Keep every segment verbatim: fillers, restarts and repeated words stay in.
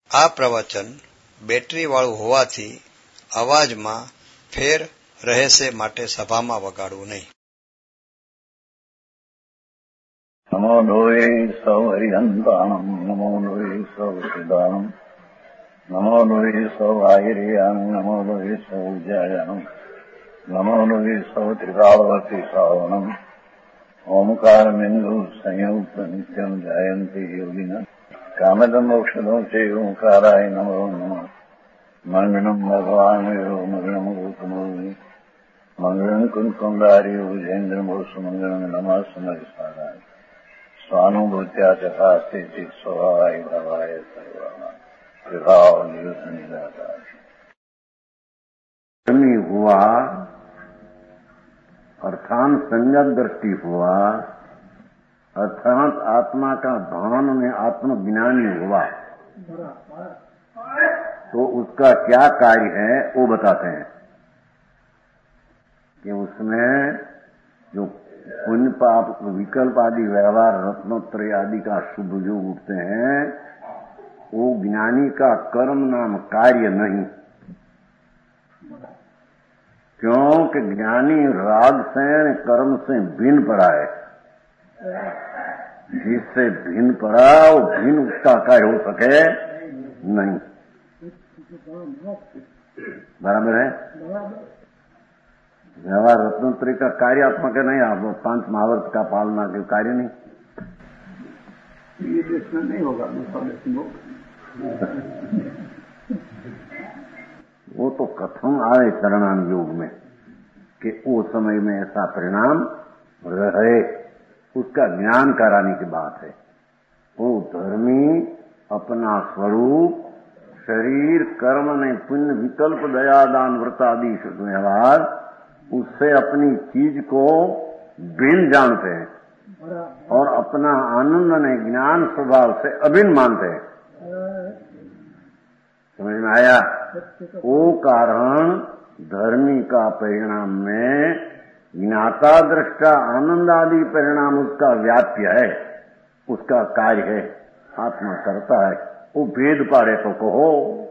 આ પ્રવચન બેટરી વાળું હોવાથી અવાજમાં ફેર રહેશે માટે સભામાં વગાડવું નહીં. નમો લોહે સૌ હરિહંતાણમ નમો લોહે સૌ સિદ્ધાણમ નમો લોહે સૌ આહિર્યાન નમો લોહે સૌ જયાનમ નમો લોહે સૌ ત્રિકાળવતી શ્રાવણમ ઓમકાર બિંદુ સંયુક્ત નિત્યમ જાયંતી યોગિના કામદમ મોક્ષદો છે ઓંકારાય નમો નમઃ મંગળમ ભગવાન મંગળમ ગૌતમોની મંગળમ કુંકુંડારી વિજેન્દ્રમોષ મંગળમ નમઃ સમયસારાય स्वानुभूत्या चकास्ते चित स्वभावाय भवाय सर्वमा विभाव नियुत निराकार हुआ अर्थात संयत दृष्टि हुआ अर्थात आत्मा का भान में आत्मज्ञानी हुआ तो उसका क्या कार्य है वो बताते हैं कि उसमें जो पुण्य पाप विकल्प आदि व्यवहार रत्नोत्तरय आदि का शुभ जो उठते हैं वो ज्ञानी का कर्म नाम कार्य नहीं, क्योंकि ज्ञानी राग से कर्म से भिन्न पड़ा है. जिससे भिन्न पड़ा वो भिन्न उसका कार्य हो सके नहीं. बराबर है. व्यवहार रत्नोत्तरी का कार्यात्मक नहीं, आप पांच महावर्त का पालना के कार्य नहीं. ये देश में नहीं होगा. वो तो कथम आए चरणान योग में कि वो समय में ऐसा परिणाम रहे, उसका ज्ञान कराने की बात है. वो धर्मी अपना स्वरूप शरीर कर्म ने पुण्य विकल्प दया दान व्रत आदि व्यवहार उससे अपनी चीज को भिन्न जानते हैं और अपना आनंद ने ज्ञान स्वभाव से अभिन्न मानते हैं. समझ में आया. वो कारण धर्मी का परिणाम में ज्ञाता दृष्टा आनंद आदि परिणाम उसका व्याप्य है, उसका कार्य है, आत्मा करता है. वो भेद पाड़े तो कहो,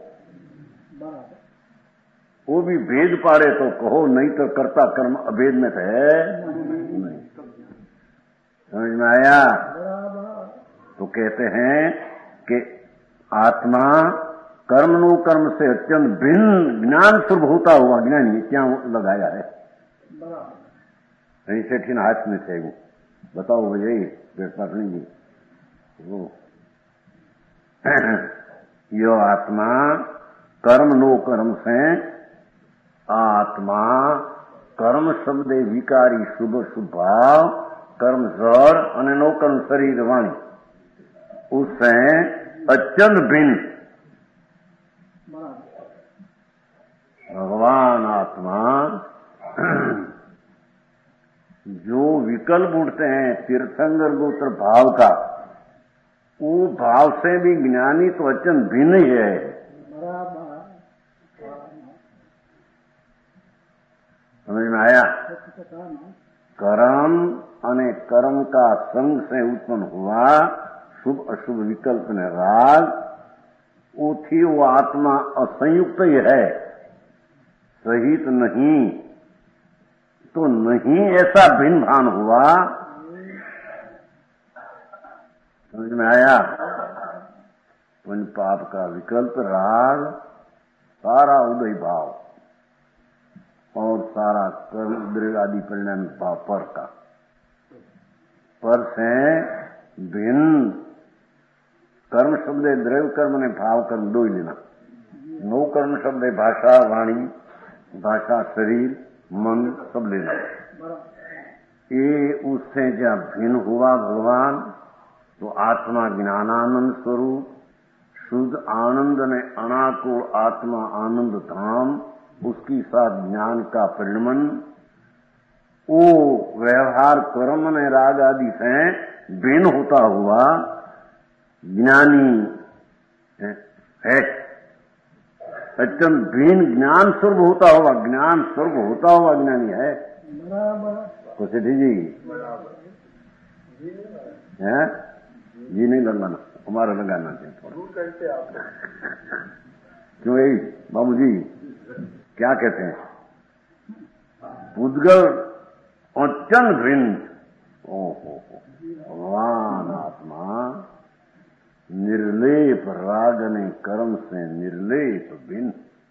वो भी भेद पाड़े तो कहो, नहीं तो कर्ता कर्म अभेद में तो है नहीं. समझ में आया. तो कहते हैं कि आत्मा कर्म नो कर्म से अत्यंत भिन्न ज्ञान स्वरूप होता हुआ ज्ञानी क्या लगाया है. नहीं सेठी हाथ में थे वो बताओ यही पाटनी जी. वो यो आत्मा कर्म नो कर्म से आत्मा कर्म शब्द विकारी शुभ शुभ भाव कर्म जड़ અને નો કર્મ शरीर वाणी उससे अत्यंत भिन्न. भगवान आत्मा जो विकल्प उठते हैं तीर्थंकर गोत्र भाव का, वो भाव से भी ज्ञानी तो अत्यंत भिन्न ही है. समझ में आया. कर्म અને कर्म का संग से उत्पन्न हुआ शुभ अशुभ विकल्प ने राग, वो थी वो आत्मा असंयुक्त ही है, सहित नहीं. तो नहीं ऐसा भिन्न भान हुआ. समझ में आया. पुण्य पाप का विकल्प राग सारा उदय भाव और सारा कर्म द्रव्य आदि परिणाम भाव पर का पर से भिन्न. कर्म शब्द द्रव्य कर्म ने भाव कर्म दो ही लेना. नो कर्म शब्द भाषा वाणी भाषा शरीर मन सब लेना. ये उससे जब भिन्न हुआ भगवान तो आत्मा ज्ञानानंद स्वरूप शुद्ध आनंद ने अनाकुल आत्मा आनंद धाम उसकी साथ ज्ञान का परिणमन वो व्यवहार कर्म ने राग आदि से भिन्न होता हुआ ज्ञानी है. अत्यंत भिन्न ज्ञान स्वरूप होता हुआ ज्ञान स्वरूप होता हुआ ज्ञानी है. कुछ जी है जी नहीं लगाना. हमारा लगाना चाहिए थोड़ा। क्यों यही बाबू जी क्या कहते हैं? पुद्गल अत्यंत भिन्न। ओहो भगवान आत्मा निर्लेप राग ने कर्म से निर्लेप भिन्न।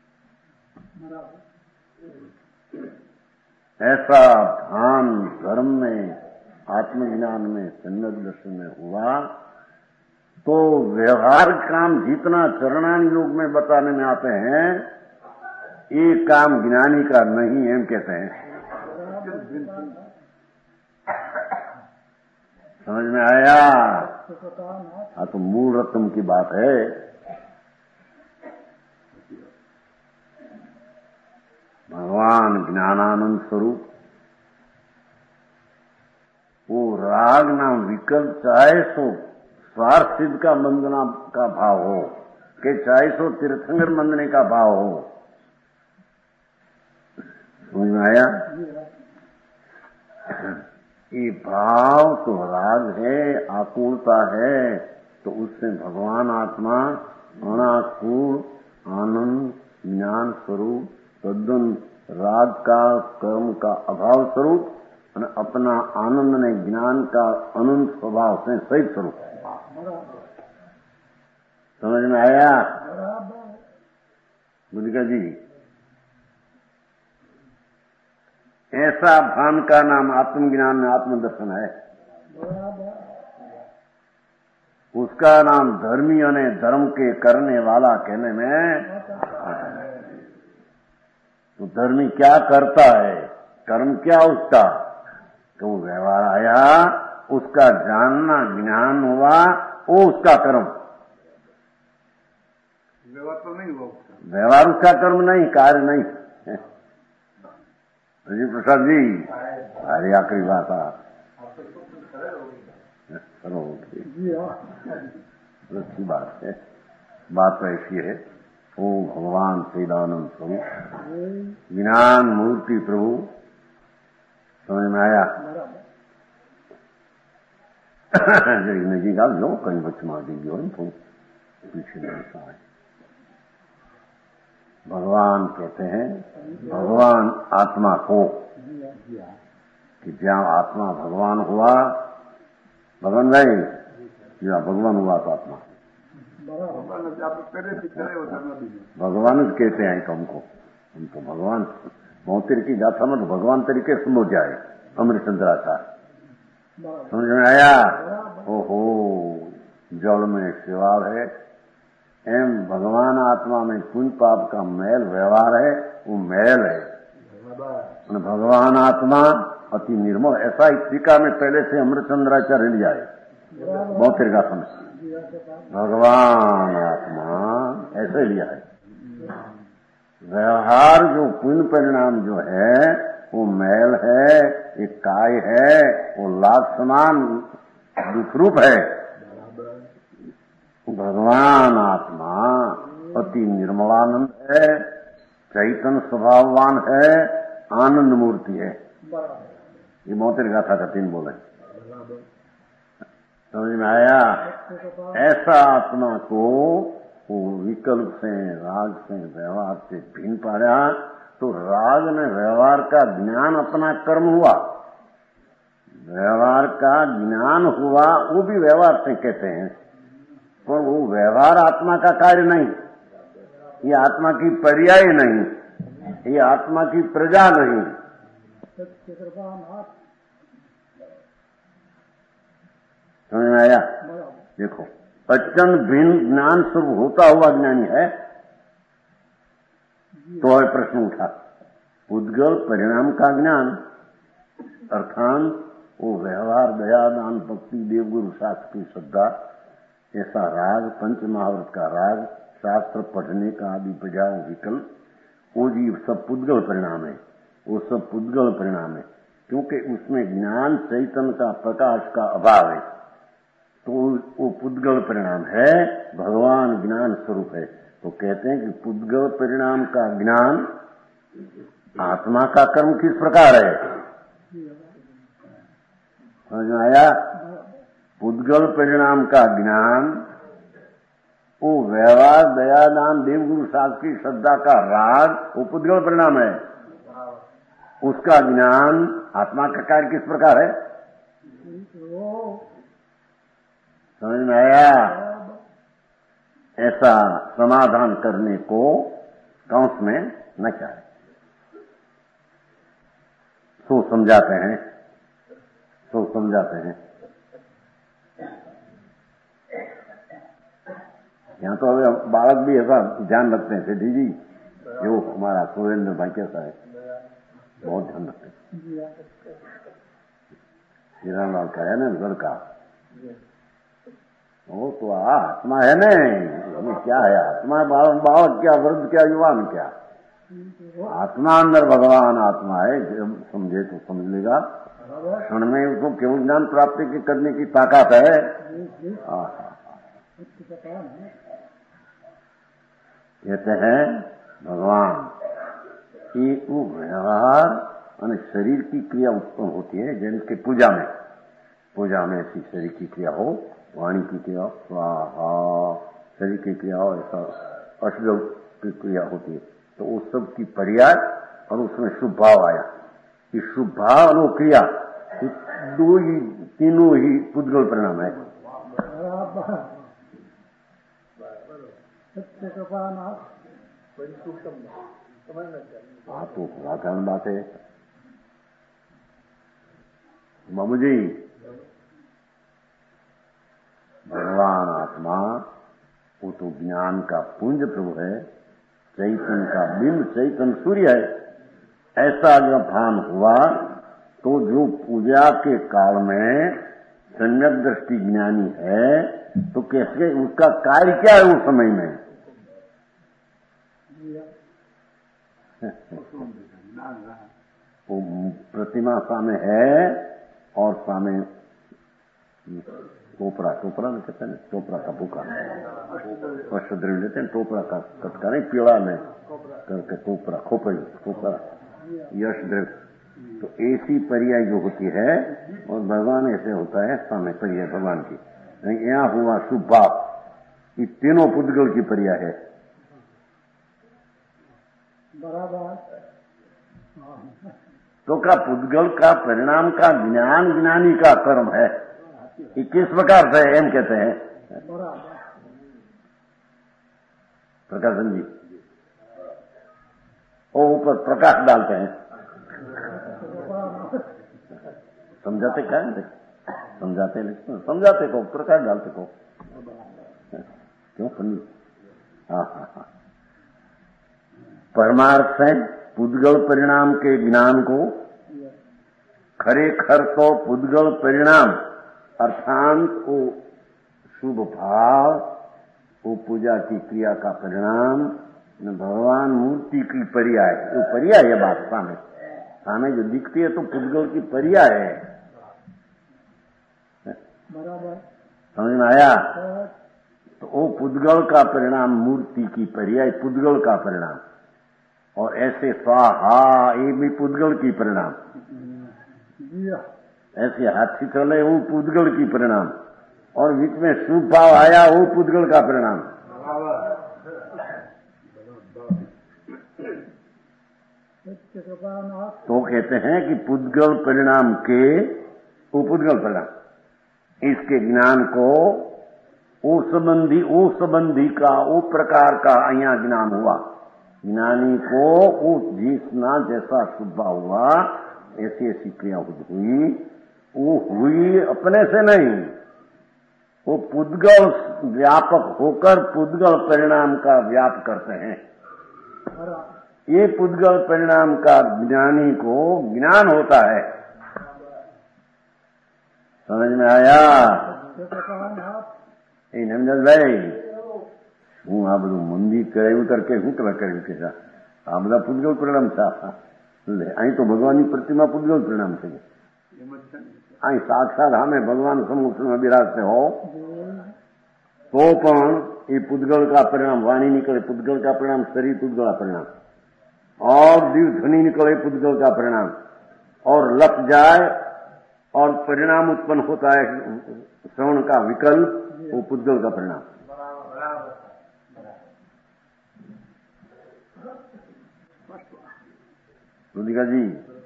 ऐसा भान धर्म में आत्मज्ञान में सन्नत दर्शन में हुआ तो व्यवहार काम जितना चरणानी योग में बताने में आते हैं ये काम ज्ञानी का नहीं है, कहते हैं। समझ में आया? हाँ, तो मूल रत्न की बात है। भगवान ज्ञानानंद स्वरूप, वो राग नाम विकल्प चाहे सो स्वार्थ सिद्ध का बंदना का भाव हो कि चाहे सो तीर्थंकर बंदने का भाव हो। समझ में आया? ये भाव तो राग है, आकुलता है, तो उससे भगवान आत्मा अनाकुल आनंद ज्ञान स्वरूप तद्दन राग का कर्म का अभाव स्वरूप और अपना आनंद ने ज्ञान का अनंत स्वभाव से सहित स्वरूप। समझ में आया बुद्धिका जी? ऐसा भान का नाम आत्मज्ञान में आत्मदर्शन है। उसका नाम धर्मियों ने धर्म के करने वाला कहने में। तो धर्मी क्या करता है? कर्म क्या उसका? तो व्यवहार आया, उसका जानना ज्ञान हुआ, वो उसका कर्म। व्यवहार तो नहीं हुआ उसका। व्यवहार उसका कर्म नहीं, कार्य नहीं। जी प्रसाद जी, अरे आखिरी बात आ अच्छी बात है। बात तो ऐसी है, ओ भगवान सच्चिदानंद स्वरूप ज्ञान मूर्ति प्रभु। समझ में आया? नजी का लो कहीं बच्चा दीजिए और तो पीछे नहीं आए। भगवान कहते हैं भगवान आत्मा को कि जहाँ आत्मा भगवान हुआ, भगवान भाई या भगवान हुआ तो आत्मा भगवान कहते हैं हमको। हम तो भगवान मोतिर की गाथा में तो भगवान तरीके समझ जाए। अमृतचंद्राचार्य समझ में आया? ओहो जल में शिवाल है, एम भगवान आत्मा में पुण्य पाप का मैल व्यवहार है, वो मैल है। भगवान आत्मा अति निर्मल। ऐसा टीका में पहले से अमृतचंद्राचार्य लिया है मोतिर गाथा में। भगवान आत्मा ऐसे लिया है। व्यवहार जो पुण्य परिणाम जो है वो मैल है, एक काय है, वो लाभ समान दुखरूप है। भगवान आत्मा अति निर्मलानंद है, चैतन्य स्वभाववान है, आनंद मूर्ति है। ये मोतिर गाथा का तीन बोले। समझ में आया? ऐसा आत्मा को वो विकल्प से राग से व्यवहार से भिन्न पाया तो राग ने व्यवहार का ज्ञान अपना कर्म हुआ। व्यवहार का ज्ञान हुआ वो भी व्यवहार से कहते हैं, पर वो व्यवहार आत्मा का कार्य नहीं, ये आत्मा की पर्याय नहीं, ये आत्मा की प्रजा नहीं। समझ में आया? देखो अत्यंत भिन्न ज्ञान स्वरूप होता हुआ ज्ञानी है तो है प्रश्न उठा पुद्गल परिणाम का ज्ञान अर्थात वो व्यवहार दया दान भक्ति देवगुरु शास्त्र की श्रद्धा ऐसा राग पंच महाव्रत का राग शास्त्र पढ़ने का आदि प्रजाओं विकल्प वो जी सब पुद्गल परिणाम है। वो सब पुद्गल परिणाम है क्योंकि उसमें ज्ञान चैतन्य का प्रकाश का अभाव है, तो वो पुद्गल परिणाम है। भगवान ज्ञान स्वरूप है, तो कहते हैं कि पुद्गल परिणाम का ज्ञान आत्मा का कर्म किस प्रकार है? समझ में आया? पुद्गल परिणाम का ज्ञान वो व्यवहार, दया, दान, देवगुरु शास्त्र की श्रद्धा का राग वो पुद्गल परिणाम है। उसका ज्ञान आत्मा का कार्य किस प्रकार है समझ में आया? ऐसा समाधान करने को कंस में न चाहे, सो समझाते हैं, सो समझाते हैं। यहाँ तो अभी बालक भी ऐसा ध्यान रखते हैं सेठी जी, जो हमारा सुरेंद्र भाई कैसा है, बहुत ध्यान रखते हैं। हिरालाल का है ना लड़का, वो तो आत्मा है ना, ये क्या है आत्मा? बालक बालक क्या, वृद्ध क्या, युवान क्या? आत्मा अंदर भगवान आत्मा है। जब समझे तो समझ लेगा, क्षण में उसको केवल ज्ञान प्राप्ति की करने की ताकत है। कहते हैं भगवान की वो व्यवहार और शरीर की क्रिया उत्पन्न होती है, जैसे पूजा में, पूजा में ऐसी शरीर की क्रिया हो, वाणी की क्रिया, स्वाहा, शरीर की क्रिया हो, ऐसा अष्टगव की क्रिया होती है, तो उस सब की पर्याय और उसमें शुभ भाव आया। इस शुभ भाव और वो क्रिया दो ही, तीनों ही पुद्गल परिणाम है। हाँ तो साधारण बात है मामू जी। भगवान आत्मा वो तो ज्ञान का पुंज प्रभु है, चैतन्य का बिंब, चैतन्य सूर्य है। ऐसा जब भान हुआ तो जो पूजा के काल में सम्यक दृष्टि ज्ञानी है, तो कैसे उसका कार्य क्या है उस समय में? वो प्रतिमा सामने है और सामने टोपरा, टोपरा में कहते हैं, टोपरा का भूखा अष्टद्रव्य लेते हैं, टोपरा का कटका नहीं, पीड़ा में करके टोपरा, खोपड़ी, टोपरा, यश द्रव्य। तो ऐसी पर्याय जो होती है, और भगवान ऐसे होता है सामने पर्याय भगवान की। यहाँ हुआ शुभ भाव, ये तीनों पुद्गल की पर्याय है। बराबर। तो का पुद्गल का परिणाम का ज्ञान ज्ञानी का कर्म है। ये किस प्रकार से एम कहते हैं प्रकाशन जी? वो ऊपर प्रकाश डालते हैं, समझाते क्या है? समझाते लिखते समझाते को प्रकाश डालते को क्यों पंडित? हाँ हाँ हाँ। परमार्थ है पुद्गल परिणाम के ज्ञान को, खरेखर तो पुद्गल परिणाम अर्थात वो शुभ भाव, वो पूजा की क्रिया का परिणाम, भगवान मूर्ति की पर्याय, वो पर्याय है। बात सामने सामने जो दिखती है तो पुद्गल की पर्याय है। बराबर समझ में आया? तो वो पुद्गल का परिणाम मूर्ति की पर्याय, पुद्गल का परिणाम। और ऐसे स्वाहा ये भी पुद्गल की परिणाम, ऐसे हाथी चले वो पुद्गल की परिणाम, और बीच में शुभ भाव आया वो पुद्गल का परिणाम। तो कहते हैं कि पुद्गल परिणाम के वो पुद्गल परिणाम, इसके ज्ञान को वो संबंधी वो संबंधी का वो प्रकार का यहाँ ज्ञान हुआ। ज्ञानी को वो जिसना जैसा शुभ हुआ, ऐसी ऐसी क्रिया हुई, वो हुई अपने से नहीं, वो पुद्गल व्यापक होकर पुद्गल परिणाम का व्याप करते हैं। ये पुद्गल परिणाम का ज्ञानी को ज्ञान होता है। समझ में आया? ए नमजल भाई, હું આ બધું મંદી કરાવ્યું તાર કે હું કરવા કર્યું કે આ બધા પુદ્ગલ પરિણામ છે। એટલે અહીં તો ભગવાનની પ્રતિમા પુદ્ગલ પરિણામ છે। અહીં સાક્ષાત સામે ભગવાન સમુખમાં બિરાજતે હો तो પણ એ પુદ્ગલ का परिणाम, वाणी निकले पुद्गल का परिणाम, शरीर पुद्गल का परिणाम, और दिव्य ध्वनि निकले पुद्गल का परिणाम, और लप जाए और परिणाम उत्पन्न होता है श्रवण का विकल्प, वो पुद्गल का परिणाम। रुदिका जी,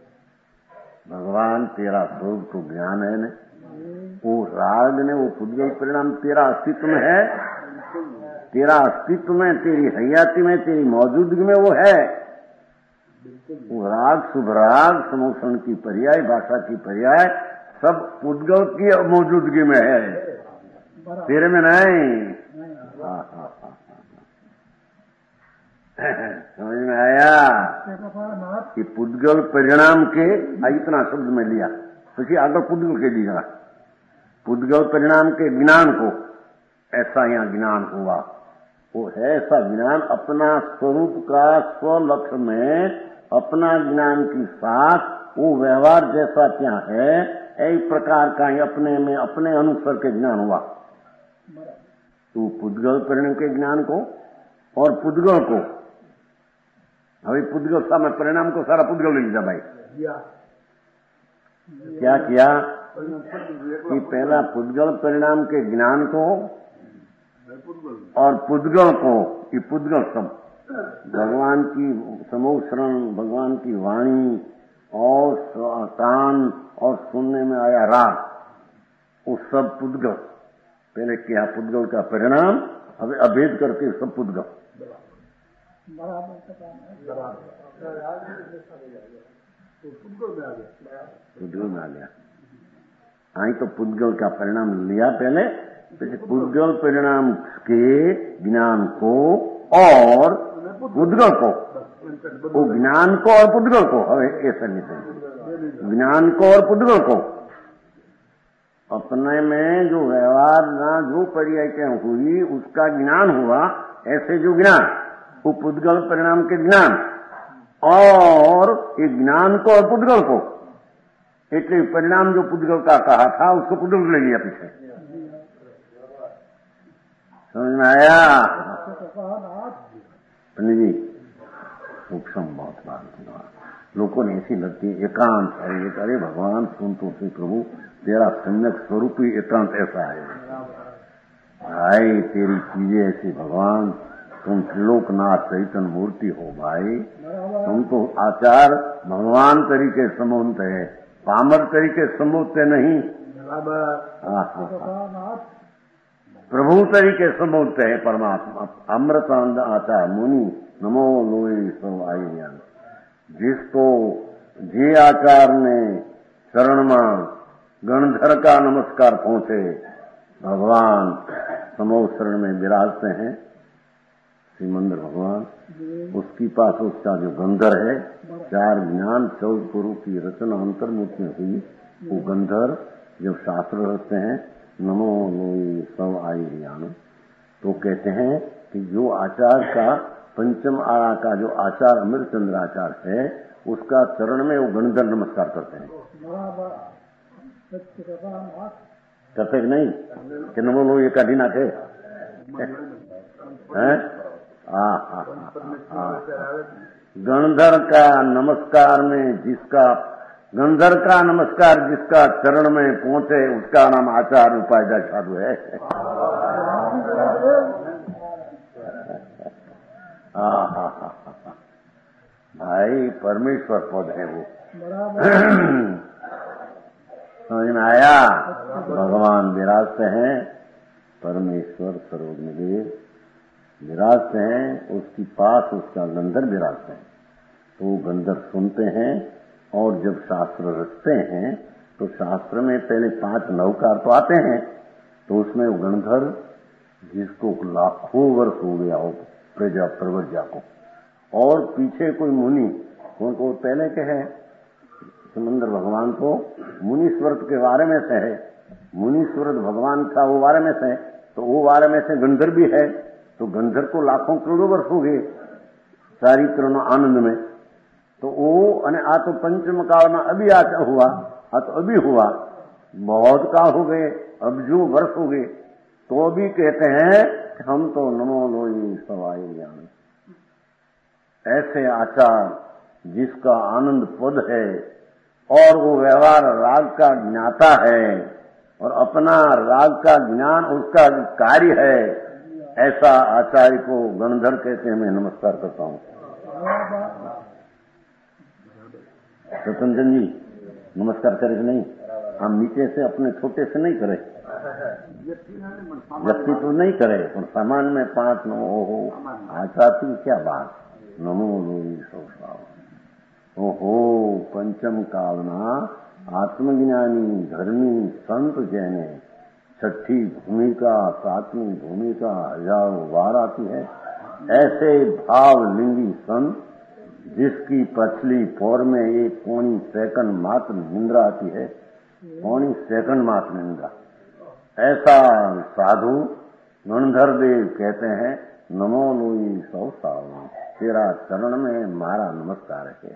भगवान तेरा स्वरूप तो ज्ञान है न, वो राग ने वो पुद्गल परिणाम तेरा अस्तित्व में है, तेरा अस्तित्व में, तेरी हयाती में, तेरी मौजूदगी में वो है। वो राग शुभ राग समोषण की पर्याय, भाषा की पर्याय सब पुद्गल की मौजूदगी में है, तेरे में नहीं। हाँ हाँ हाँ समझ में आया कि पुद्गल परिणाम के इतना शब्द में लिया तो कि आगे पुद्गल के दिया पुद्गल परिणाम के ज्ञान को, ऐसा यहाँ ज्ञान हुआ। वो है ऐसा ज्ञान अपना स्वरूप का स्वलक्ष्य में अपना ज्ञान के साथ वो व्यवहार जैसा क्या है एक प्रकार का ही अपने में अपने अनुसार के ज्ञान हुआ। तो पुद्गल परिणाम के ज्ञान को और पुद्गल को, अभी पुद्गल सा मैं परिणाम को सारा पुद्गल ले लीजिए भाई। क्या किया कि पहला पुद्गल परिणाम के ज्ञान को और पुद्गल को, ये पुद्गल सब भगवान की समोषण, भगवान की वाणी और कान और सुनने में आया राग, वो सब पुद्गल पहले किया। पुद्गल का परिणाम अब अभेद करके सब पुद्गल पुद्गल में आ गया। आई तो पुद्गल का परिणाम लिया पहले, पुद्गल परिणाम के ज्ञान को और पुद्गल को, वो ज्ञान को और पुद्गल को, ऐसा नहीं, ज्ञान को और पुद्गल को अपने में जो व्यवहार ना जो पर्याय हुई उसका ज्ञान हुआ। ऐसे जो ज्ञान वो पुद्गल परिणाम के ज्ञान और ये ज्ञान को और पुद्गल को, इसलिए परिणाम जो पुद्गल का कहा था उसको पुद्गल ले लिया पीछे। समझ में आया पंडित जी? सूक्ष्म बहुत बात लोगों ने ऐसी लगती एकांत है, अरे भगवान सुन तो से प्रभु तेरा सम्यक स्वरूप ही एकांत ऐसा है भाई, तेरी चीजें ऐसी भगवान, तुम त्रिलोकनाथ चैतन्य मूर्ति हो भाई, तुम तो आचार भगवान तरीके समोनते है, पामर तरीके समोते नहीं, प्रभु तरीके समोते है परमात्मा। अमृत आचार मुनि नमो लोई सब आई, जिसको जे आचार ने चरण में गणधर का नमस्कार पहुंचे, भगवान समो शरण में विराजते हैं श्रीमंदिर भगवान, उसकी पास उसका जो गंधर है, चार ज्ञान चौदह गुरु की रचना अंतर्मुख में हुई, वो गंधर जब शास्त्र रहते हैं नमो लोई सब आई ज्ञान, तो कहते हैं कि जो आचार का पंचम आरा का जो आचार अमृतचंद्र आचार है, उसका चरण में वो गणधर नमस्कार करते हैं। करते कि नहीं कि नमो लोई एक अधीना थे हैं? गणधर का नमस्कार में जिसका गंधर का नमस्कार जिसका चरण में पहुंचे उसका नाम आचार उपाध्याय साधु है। भाई परमेश्वर पद है वो, समझ में आया? भगवान विराजते हैं, परमेश्वर सर्वज्ञदेव विराजते हैं, उसकी पास उसका गंधर विराजते हैं, तो वो गंधर सुनते हैं। और जब शास्त्र रचते हैं तो शास्त्र में पहले पांच नवकार तो आते हैं, तो उसमें वो गणधर जिसको लाखों वर्ष हो गया हो प्रजा प्रवर्जा को, और पीछे कोई मुनि उनको पहले के है समंदर भगवान को मुनीश्वरत के बारे में से है, मुनीश्वरत भगवान का वो बारे में से, तो वो बारे में से गंधर भी है, तो गंधर को लाखों करोड़ों वर्ष हो गए सारी करोना आनंद में, तो वो अने आ तो पंचम काल में अभी आ हुआ, आ तो अभी हुआ, बहुत काल हो गए, अब जो वर्ष हो गए, तो अभी कहते हैं कि हम तो नमो लोई सवाई ज्ञान, ऐसे आचार जिसका आनंद पद है और वो व्यवहार राग का ज्ञाता है और अपना राग का ज्ञान उसका कार्य है, ऐसा आचार्य को गणधर कहते हैं। मैं नमस्कार करता हूँ। सतनचंद जी नमस्कार करे कि नहीं? हम नीचे से अपने छोटे से नहीं करे, व्यक्ति तो नहीं करे, पर सामान में पांच नमो हो आचा तू क्या बात नमो लोई सौ ओहो पंचम कालना आत्मज्ञानी धर्मी संत जैने छठी भूमिका सातवीं भूमिका हजारों बार आती है। ऐसे भावलिंगी संत जिसकी पछली पौर में एक पौनी सेकंड मात्र निंद्रा आती है, पौनी सेकंड मात्र निंद्रा, ऐसा साधु गणधर देव कहते हैं नमो लोई सौ सावन, तेरा चरण में मारा नमस्कार है।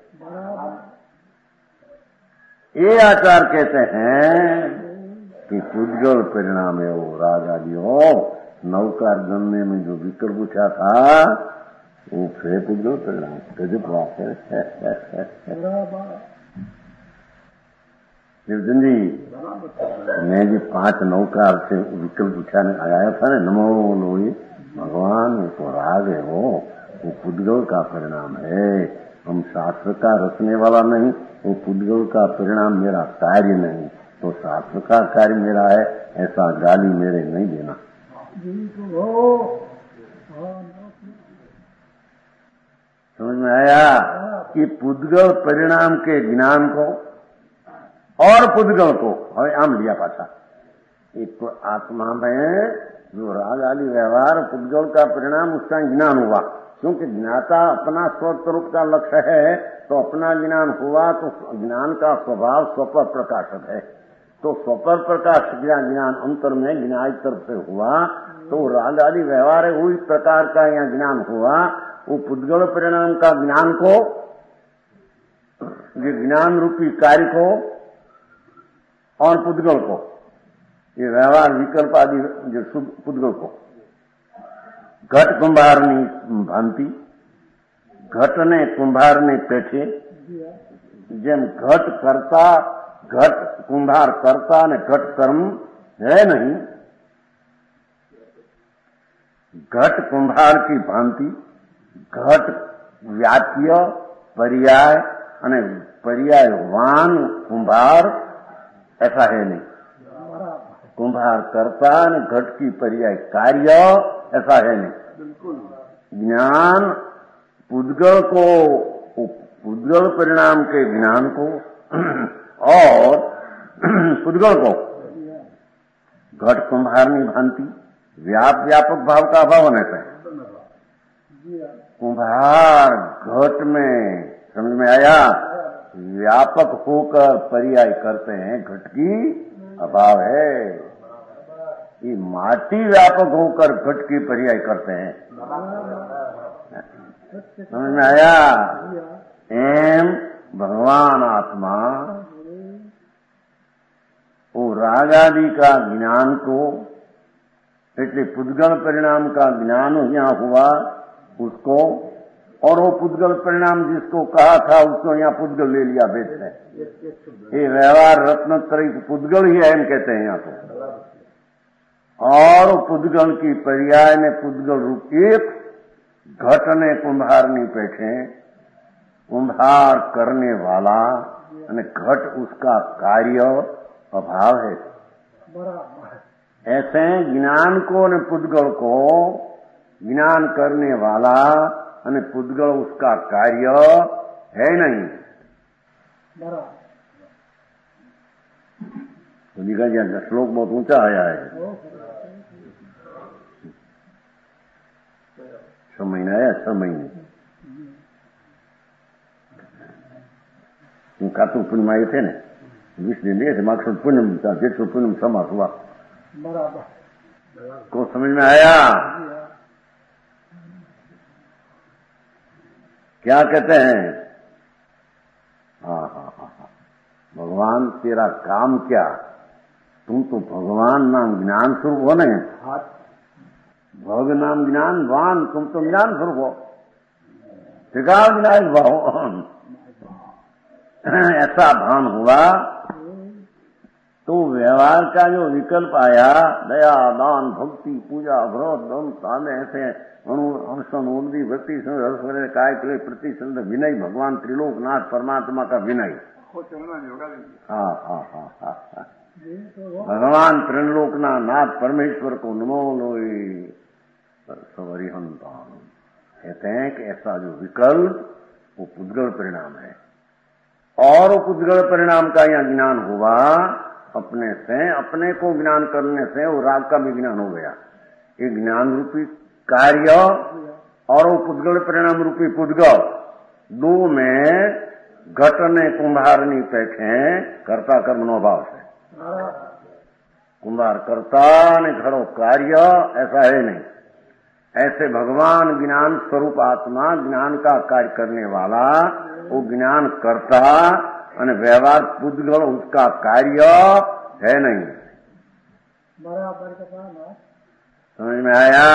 ये आचार कहते हैं कि पुद्गल परिणाम है वो राजादियों नौकार गणने में जो विकल्प पूछा था वो फिर पुद्गल परिणाम गजब बात है। शिवचंद जी मैं जी पांच नौकार से विकल्प उठाने आया था ना, नमो लोई भगवान को राग है वो वो पुद्गल का परिणाम है। हम शास्त्र का रचने वाला नहीं, वो पुद्गल का परिणाम मेरा कार्य नहीं, तो शास्त्र का कार्य मेरा है, ऐसा गाली मेरे नहीं देना। समझ में आया कि पुद्गल परिणाम के ज्ञान को और पुद्गल को हमें आम लिया पाता। एक तो आत्मा में जो राग आदि व्यवहार पुद्गल का परिणाम उसका ज्ञान हुआ, क्योंकि ज्ञाता अपना स्वरूप का लक्ष्य है, तो अपना ज्ञान हुआ तो ज्ञान का स्वभाव स्वपर प्रकाशक है, तो स्वपर प्रकाश ज्ञान अंतर में ज्ञान तरफ से हुआ, तो राग आदि व्यवहार है वही प्रकार का यहाँ ज्ञान हुआ। वो पुद्गल परिणाम का ज्ञान को, ज्ञान रूपी कार्य को और पुद्गल को, ये व्यवहार विकल्प आदि जो पुद्गल को घट कुंभारनी भांति, घट ने कुंभार ने पेठे, जेम घट करता घट कुंभार करता ने घट कर्म है नहीं, घट कुंभार की भांति घट व्याप्य पर्याय અને पर्यायवान कुंभार ऐसा है नहीं। कुंभार करता ने घट की पर्याय कार्य ऐसा है नहीं। ज्ञान पुद्गल को, पुद्गल परिणाम के ज्ञान को और पुद्गल को घट कुंभारनी भांति व्याप व्यापक भाव का अभाव रहता है। कुंभार घट में समझ में आया व्यापक होकर पर्याय करते हैं, घट की अभाव है। ये माटी व्यापक होकर घट की पर्याय करते हैं, समझ में आया। एम भगवान आत्मा वो रागादि का ज्ञान को, इसलिए पुद्गल परिणाम का ज्ञान यहाँ हुआ उसको, और वो पुद्गल परिणाम जिसको कहा था उसको यहाँ पुद्गल ले लिया वेद ने। ये व्यवहार रत्नत्रयी पुद्गल ही अहम कहते हैं यहाँ को, और पुद्गल की पर्याय में पुद्गल रूप एक घट ने कुंभार नहीं बैठे, कुंभार करने वाला અને घट उसका कार्य अभाव है। ऐसे ज्ञान को ने पुद्गल को, ज्ञान करने वाला અને पुद्गल उसका कार्य है नहीं। तो लिखा जाए श्लोक बहुत ऊंचा आया है। छह महीना आया, छह महीने खातु पूनम आए थे ने વીસ दिन लिए थे, मार्क्स पूनम था, जेठो पूनम समास हुआ को समझ में आया। क्या कहते हैं? हाँ हाँ हाँ हाँ भगवान तेरा काम क्या, तुम तो भगवान नाम ज्ञान स्वरूप हो नहीं, भग नाम ज्ञान वान, तुम तो ज्ञान स्वरूप हो, त्रिकाल विनायक भाव। ऐसा भान हुआ तो व्यवहार का जो विकल्प आया, दया, दान, भक्ति, पूजा, व्रत, दम, ताने, ऐसे अणु अवसन उर्दी भक्ति रस काय के प्रतिशंद विनय, भगवान त्रिलोकनाथ परमात्मा का विनय। हाँ हाँ हाँ हाँ हाँ भगवान त्रिलोकनाथ नाथ परमेश्वर को नमो लोई सवरिहंतान। कहते हैं कि ऐसा जो विकल्प वो पुद्गल परिणाम है, और वो पुद्गल परिणाम का यह ज्ञान हुआ अपने से, अपने को ज्ञान करने से वो राग का भी ज्ञान हो गया। ये ज्ञान रूपी कार्य और वो पुद्गल परिणाम रूपी पुद्गल, दो में घटने कुंभारनी पैठे कर्ता कर्म नो भाव से। कुंभार कर्ता ने घड़ो कार्य, ऐसा है नहीं। ऐसे भगवान ज्ञान स्वरूप आत्मा, ज्ञान का कार्य करने वाला, वो ज्ञान करता और व्यवहार पुद्गल उसका कार्य है नहीं। समझ में आया?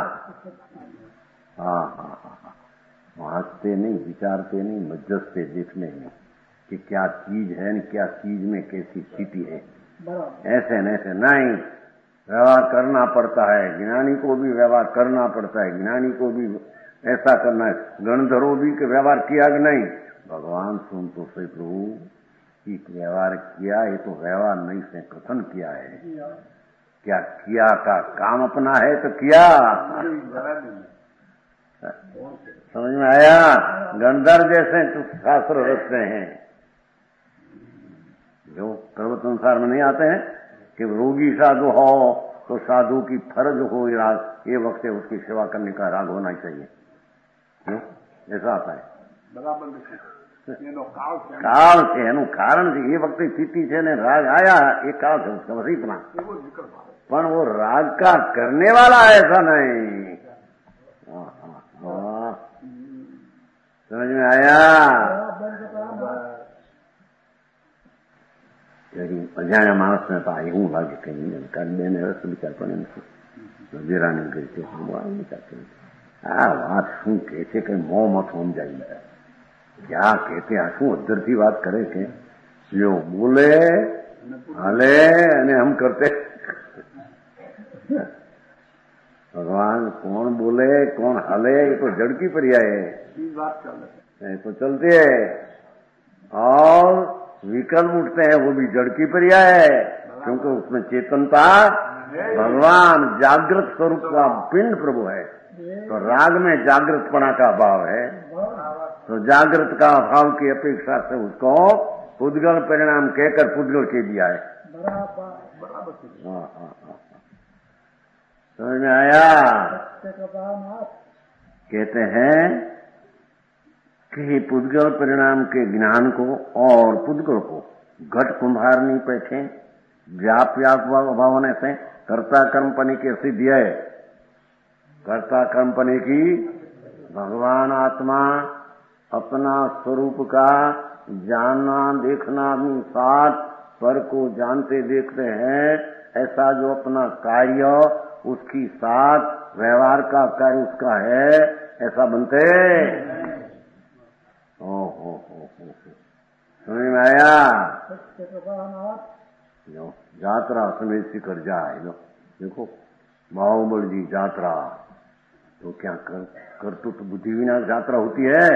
हाँ हाँ हाँ वाँचते नहीं, विचारते नहीं, मध्यस्थते देखने में कि क्या चीज है, क्या चीज में कैसी स्थिति है। ऐसे न ऐसे नहीं, व्यवहार करना पड़ता है। ज्ञानी को भी व्यवहार करना पड़ता है, ज्ञानी को भी ऐसा करना है। गणधरो भी के व्यवहार किया कि नहीं? भगवान सुन तो सही प्रभु कि व्यवहार किया, ये तो व्यवहार नहीं से कथन किया है। क्या किया का काम अपना है तो किया। समझ में आया? गंधर्व जैसे तो शास्त्र रचते हैं जो पर्वत संसार में नहीं आते हैं कि रोगी साधु हो तो साधु की फर्ज हो राग, ये वक्त है उसकी सेवा करने का राग होना चाहिए। क्यों ऐसा आता है? काल से है कारण से ये वक्त स्थिति से ने राग आया, ये काल से उसका बस इतना। पर वो राग का करने वाला ऐसा नहीं। समझ में आया? અજાણ્યા માણસને તો એવું લાગે કે કારણ બેન રસ વિચાર પણ નથી જરાની કરી વિચાર કરી આ વાત શું કે છે કે મોં મત સમજાય ક્યાં કહેતે આ શું અધરથી વાત કરે કે જો બોલે હાલે અને હમ કરતે भगवान कौन बोले कौन हाले ये तो जड़ की पर्याय है, ये तो चलते है। और विकल्प उठते हैं वो भी जड़ की पर्याय है, क्योंकि उसमें चेतनता भगवान जागृत स्वरूप का पिंड प्रभु है। तो राग में जागृतपना का भाव है, तो जागृत का भाव की अपेक्षा से उसको पुद्गल परिणाम कहकर पुद्गल के दिया है। हाँ हाँ हाँ समझ में आया? कहते हैं कि पुद्गल परिणाम के ज्ञान को और पुद्गल को घट कुंभार नहीं बैठे, व्याप व्याप भाव होने से कर्ता कर्मपने की सिद्धि है। कर्ता कर्मपने की भगवान आत्मा अपना स्वरूप का जानना देखना भी साथ पर को जानते देखते हैं। ऐसा जो अपना कार्य उसकी साथ व्यवहार का कार्य उसका है, ऐसा बनते। ओ हो हो हो समझ में आया? लो यात्रा समेत सिकर जाए। लो देखो बाहुबल जी यात्रा तो क्या कर करतु तो बुद्धि विना यात्रा होती है?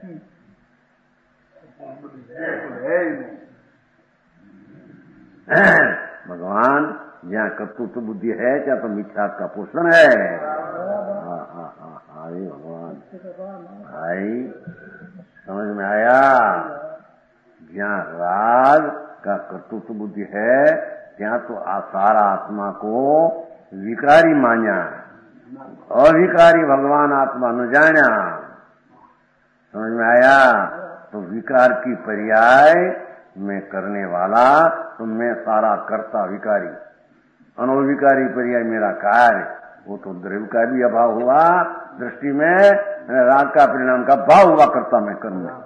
भगवान जहाँ कर्तृत्व बुद्धि है क्या तो मिथ्या का पोषण है। हाँ हाँ हाँ हाँ भगवान भाई समझ में आया? जहाँ राग का कर्तृत्व बुद्धि है ત્યાં तो सारा आत्मा को विकारी मान्या, अविकारी भगवान आत्मा न जाना। समझ में आया? तो विकार की पर्याय में करने वाला, तो मैं सारा कर्ता विकारी, अनविकारी पर्याय मेरा कार्य, वो तो द्रव्य का भी अभाव हुआ दृष्टि में, राग का परिणाम का भाव हुआ कर्ता में कर्म में।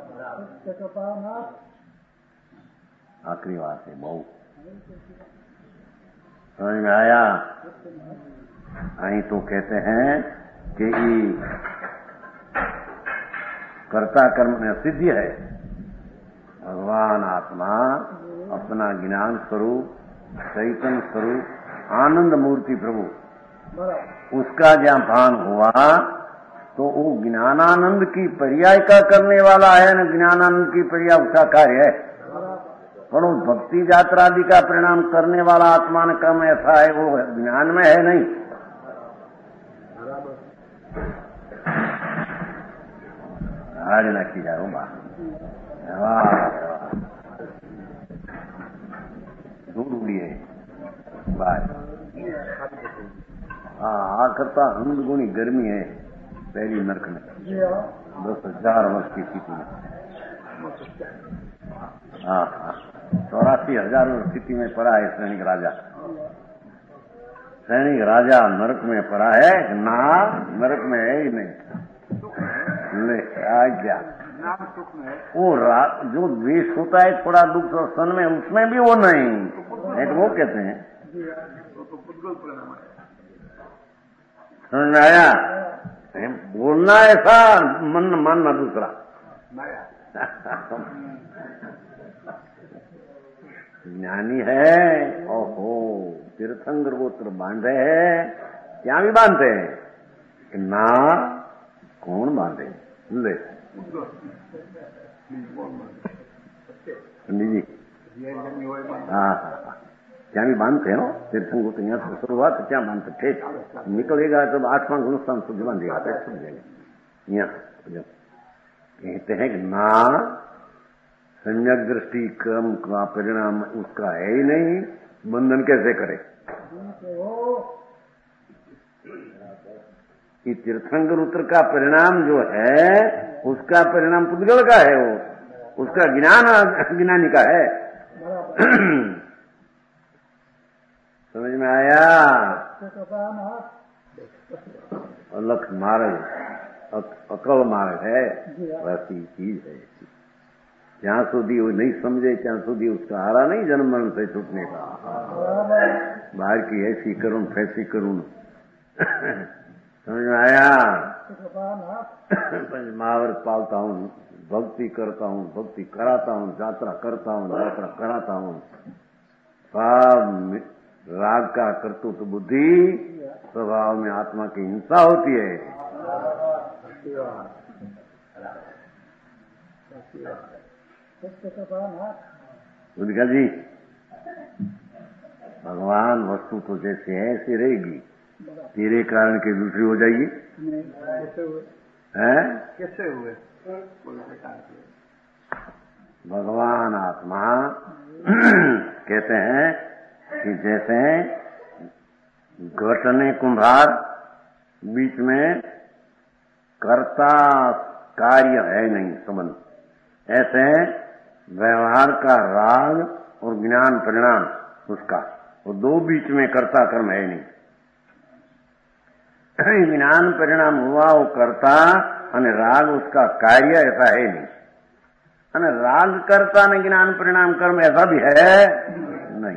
आखिरी बात है बहु समझ में आया? आई तो कहते हैं कि कर्ता कर्म में सिद्धि है। भगवान आत्मा अपना ज्ञान स्वरूप, चैतन्य स्वरूप, आनंद मूर्ति प्रभु, उसका जहाँ भान हुआ तो वो ज्ञानानंद की पर्याय का करने वाला है न, ज्ञानानंद की पर्याय उसका कार्य है। पर उस भक्ति यात्रा आदि का परिणाम करने वाला आत्मा ने कम ऐसा है, वो ज्ञान में है नहीं। आज न की जाओ बात दूर है बात। हाँ आ करता हंद गुणी गर्मी है पहली नरक में दस हजार वर्ष की स्थिति में। हाँ हाँ चौरासी हजार स्थिति में पड़ा है सैनिक राजा। सैनिक राजा नरक में पड़ा है ना, नरक में है ही नहीं। ले आज्ञा वो जो द्वेष होता है थोड़ा दुख और सन में, उसमें भी वो नहीं है तो वो कहते हैं। समझ में आया? बोलना ऐसा, मन मानना दूसरा। ज्ञानी है ओहो तीर्थंकर गोत्र बांधे है, क्या भी बांधते हैं ना, कौन बांधे ले पंडित जी। हाँ हाँ क्या भी बांधते हो तीर्थंकर गोत्र, यहाँ से शुरुआत क्या बांधते ठेठ निकलेगा जब आठवां गुणस्थान शुद्ध बांधेगा शुद्ध जाएगा। यहाँ कहते हैं कि ना सम्यक दृष्टि क्रम का परिणाम उसका है ही नहीं, बंधन कैसे करे? कि तीर्थंकर उत्तर का परिणाम जो है उसका परिणाम पुद्गल का है, वो उसका ज्ञान ज्ञानी का है। समझ में आया? अलख मार्ग अकल मार्ग है, वैसी चीज है। जहां સુધી वो नहीं समझे ત્યાં સુધી उसका आरा नहीं जन्म मरण से छूटने का। बाहर की ऐसी करूं फैसी करूं समझ में आया? महावरत पालता हूं, भक्ति करता हूं, भक्ति कराता हूं, यात्रा करता हूं, यात्रा कराता हूं, सब राग का कर्तृत्व बुद्धि स्वभाव में आत्मा की हिंसा होती है। बुद्धिका जी भगवान वस्तु तो जैसे है ऐसी रहेगी, तेरे कारण के दूसरी हो जाएगी। हैं? कैसे हुए? भगवान आत्मा कहते हैं कि जैसे घट ने कुम्हार बीच में कर्ता कार्य है नहीं संबंध, ऐसे व्यवहार का राग और ज्ञान परिणाम उसका, वो दो बीच में कर्ता कर्म है नहीं। ज्ञान परिणाम हुआ वो कर्ता અને राग उसका कार्य ऐसा है नहीं, અને राग कर्ता ने ज्ञान परिणाम कर्म ऐसा भी है नहीं।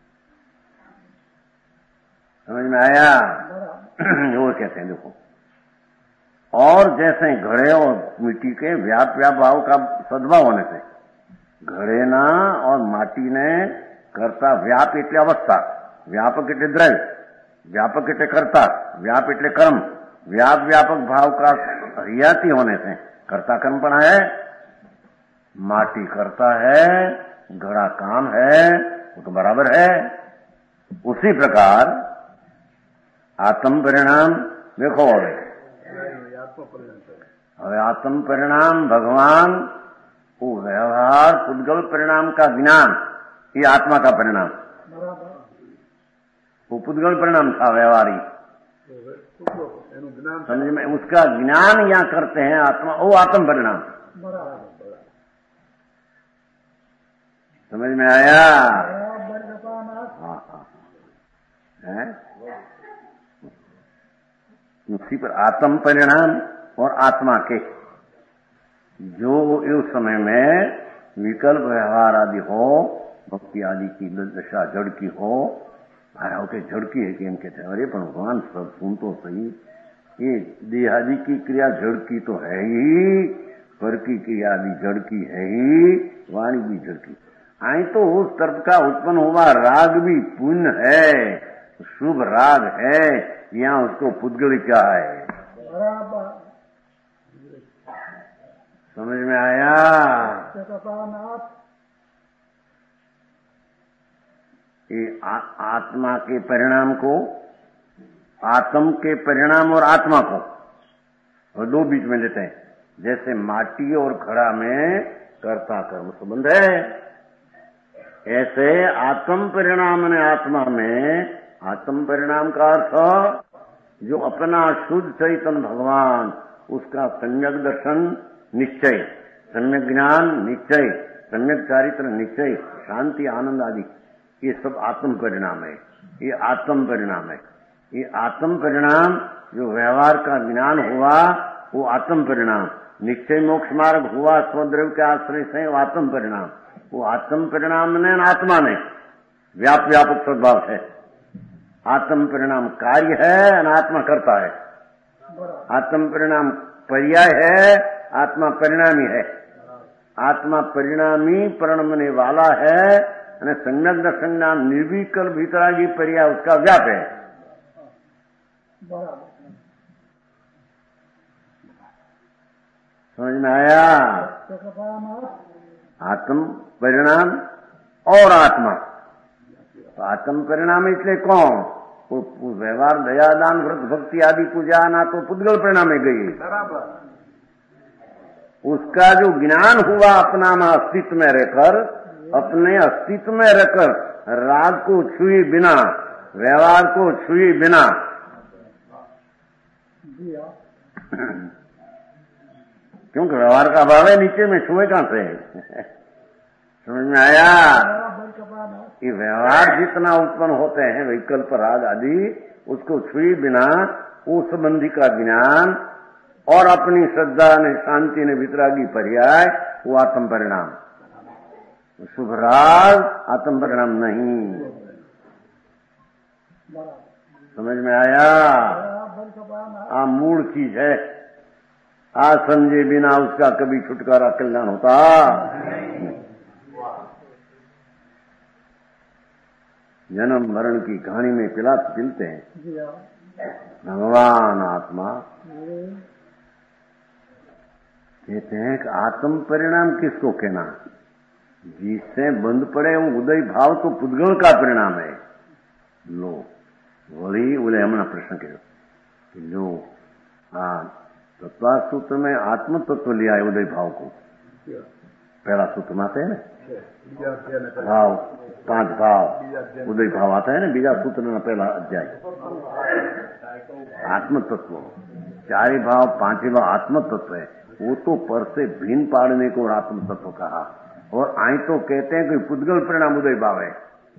समझ में आया? वो कहते हैं देखो, और जैसे घड़े और मिट्टी के व्याप व्याप भाव का सद्भाव होने से घड़े ना और माटी ने करता व्याप એટલે अवस्था, व्यापक એટલે द्रव्य, व्यापक એટલે कर्ता, व्याप એટલે कर्म, व्याप व्यापक भाव का हरियाती होने से कर्ता कर्म पण है। माटी करता है, घड़ा काम है, वो तो बराबर है। उसी प्रकार आत्म परिणाम देखो, હવે आत्म परिणाम भगवान वो व्यवहार पुद्गल परिणाम का ज्ञान, ये आत्मा का परिणाम, वो पुद्गल परिणाम था व्यवहारी, समझ में? उसका ज्ञान यहाँ करते हैं आत्मा, वो आत्म परिणाम। समझ में आया? हाँ हाँ है उसी पर आत्म परिणाम और आत्मा के जो उस समय में विकल्प व्यवहार आदि हो, भक्ति आदि की दशा जड़ की हो, आया हो के जड़ की है कि हम कहते हैं अरे पर भगवान सब सुन तो सही, ये देह आदि की क्रिया जड़ की तो है ही, पर की क्रिया आदि जड़ की है ही, वाणी भी जड़ की, आई तो उस तरफ का उत्पन्न हुआ राग भी पुण्य है, शुभ राग है, यहाँ उसको पुद्गलिका है। समझ में आया? ये आत्मा के परिणाम को, आत्म के परिणाम और आत्मा को और दो बीच में लेते हैं। जैसे माटी और घड़ा में कर्ता कर्म संबंध है, ऐसे आत्म परिणाम ने आत्मा में, आत्म परिणाम का अर्थ जो अपना शुद्ध चैतन्य भगवान, उसका सम्यक दर्शन निश्चय, सम्यक ज्ञान निश्चय, सम्यक चारित्र निश्चय, शांति आनंद आदि, ये सब आत्म परिणाम है। ये आत्म परिणाम है। ये आत्म परिणाम जो व्यवहार का ज्ञान हुआ वो आत्म परिणाम, निश्चय मोक्ष मार्ग हुआ स्वद्रव्य के आश्रय से, वो आत्म परिणाम। वो आत्म परिणाम ने आत्मा ने व्याप व्यापक सद्भाव है। आत्म परिणाम कार्य है और आत्मा करता है। आत्म परिणाम पर्याय है, आत्मा परिणामी है। आत्मा परिणामी परिणमने वाला है और सम्यक दर्शन ज्ञान निर्विकल्प भीतरागी पर्याय उसका व्याप है। समझ में आया? आत्म परिणाम और आत्मा। तो आत्म परिणाम इसलिए कौन? वो व्यवहार दया दान व्रत भक्ति आदि पूजा ना तो पुद्गल परिणाम में गई। उसका जो ज्ञान हुआ अपना में अस्तित्व में रहकर, अपने अस्तित्व में रहकर राग को छुए बिना, व्यवहार को छुए बिना, क्योंकि व्यवहार का अभाव है, नीचे में छुए कहां से? समझ में आया? ये व्यवहार जितना उत्पन्न होते हैं विकल्प राग आदि, उसको छुए बिना उस संबंधी का ज्ञान और अपनी श्रद्धा ने शांति ने वितरागी पर्याय, वो आत्म परिणाम। शुभ राग आत्म परिणाम नहीं। समझ में आया? आ मूल चीज है। आ समझे बिना उसका कभी छुटकारा कल्याण होता। जन्म मरण की कहानी में पिला पिलते हैं भगवान आत्मा, कहते हैं कि आत्म परिणाम किसको कहना? जिससे बंद पड़े वो उदय भाव तो पुद्गल का परिणाम है। लो वही बोले हमने प्रश्न किया, लो हाँ तत्वा सूत्र में आत्म तत्व लिया है उदय भाव को। पहला सूत्र में आता है ना भाव, पांच भाव उदय भाव आता है ना, बीजा सूत्र में पहला अध्याय आत्म तत्व। चार भाव पांच भाव आत्म तत्व है। वो तो पर से भिन्न पाड़ने को आत्म तत्व कहा। और आई तो कहते हैं कि पुद्गल परिणाम उदय भाव है।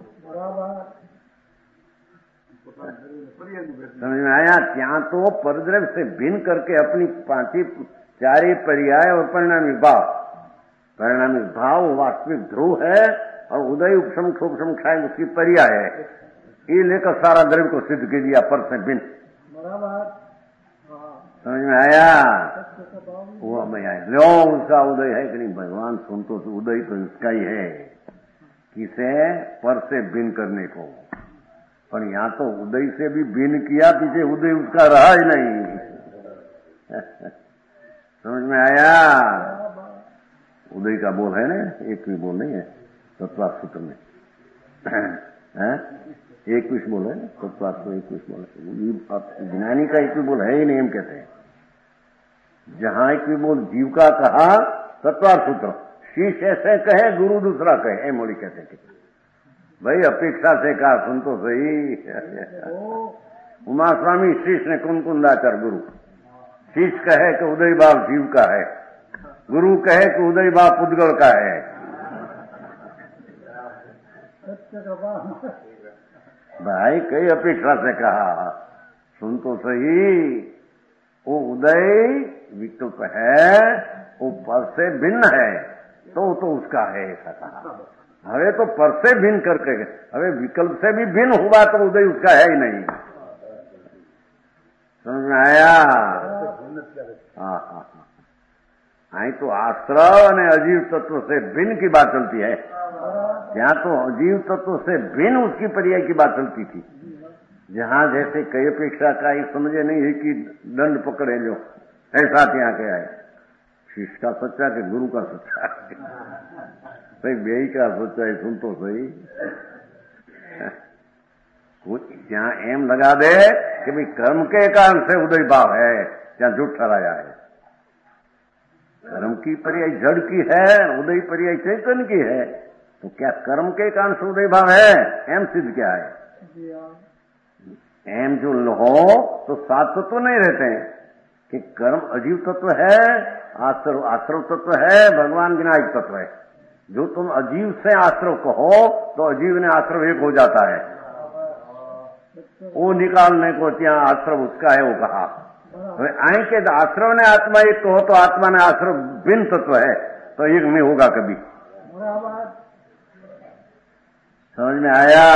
समझ में आया? क्या तो परद्रव्य से भिन्न करके अपनी पांची चारे पर्याय और परिणामी भाव, परिणामी भाव वास्तविक ध्रुव है और उदय उपशम क्षोभम क्षाय उसकी पर्याय है। ये लेकर सारा द्रव्य को सिद्ध कर दिया पर से भिन्न। समझ में आया? वो में आया लो उसका उदय है कि नहीं? भगवान सुन तो उदय तो इसका ही है, किसे पर से भिन्न करने को। पर यहाँ तो उदय से भी भिन्न किया, पीछे उदय उसका रहा ही नहीं। समझ में आया? उदय का बोल है ना, एक भी बोल नहीं है तत्वा सूत्र में। एक भी बोल है तत्वा सूत्र, एक भी बोल है। ज्ञानी का एक भी बोल है ही नहीं, हम कहते हैं। जहां एक भी बोल जीव का कहा तत्वार सूत्र, शीश ऐसे कहे गुरु दूसरा कहे, मोड़ी कहते हैं। भाई अपेक्षा से कहा सुन तो सही। उमा स्वामी शीश ने कुन कुंदाचार गुरु, शीश कहे कि उदय भाव जीव का है, गुरु कहे कि उदय भाव पुद्गल का है। भाई कई अपेक्षा से कहा सुन तो सही। वो उदय विकल्प है, वो पर से भिन्न है, तो तो उसका है ऐसा कहा। हवे तो पर से भिन्न करके, हवे विकल्प से भी भिन्न हुआ तो उदय उसका है ही नहीं। समझ में आया? हाँ हाँ हाँ। आई तो आश्रव ने अजीव तत्व से भिन्न की बात चलती है। जहाँ तो जीव तत्व से भिन्न उसकी पर्याय की बात चलती थी। जहाँ जैसे कई अपेक्षा का ये समझे नहीं है कि दंड पकड़े लो, ऐसा यहाँ के आए। शिष्य का सच्चा के गुरु का सच्चा भाई बेई का सच्चा है, सुन तो सही। जहाँ एम लगा दे कि भाई कर्म के कारण से उदय भाव है, जहाँ झूठ ठहराया है। कर्म की पर्याय जड़ की है, उदय पर्याय चैतन्य की है, तो क्या कर्म के कारण से उदय भाव है? एम सिद्ध क्या है? एम जो हो तो सात तत्व नहीं रहते हैं कि कर्म अजीव तत्व है, आश्रव आश्रव तत्व है, भगवान विनायक तत्व है। जो तुम अजीव से आश्रव कहो तो अजीव ने आश्रव एक हो जाता है। वो निकालने को ત્યાં आश्रव उसका है, वो कहा। आई के आश्रव ने आत्मा एक कहो तो आत्मा ने आश्रव भिन्न तत्व है, तो एक में होगा कभी। समझ में आया?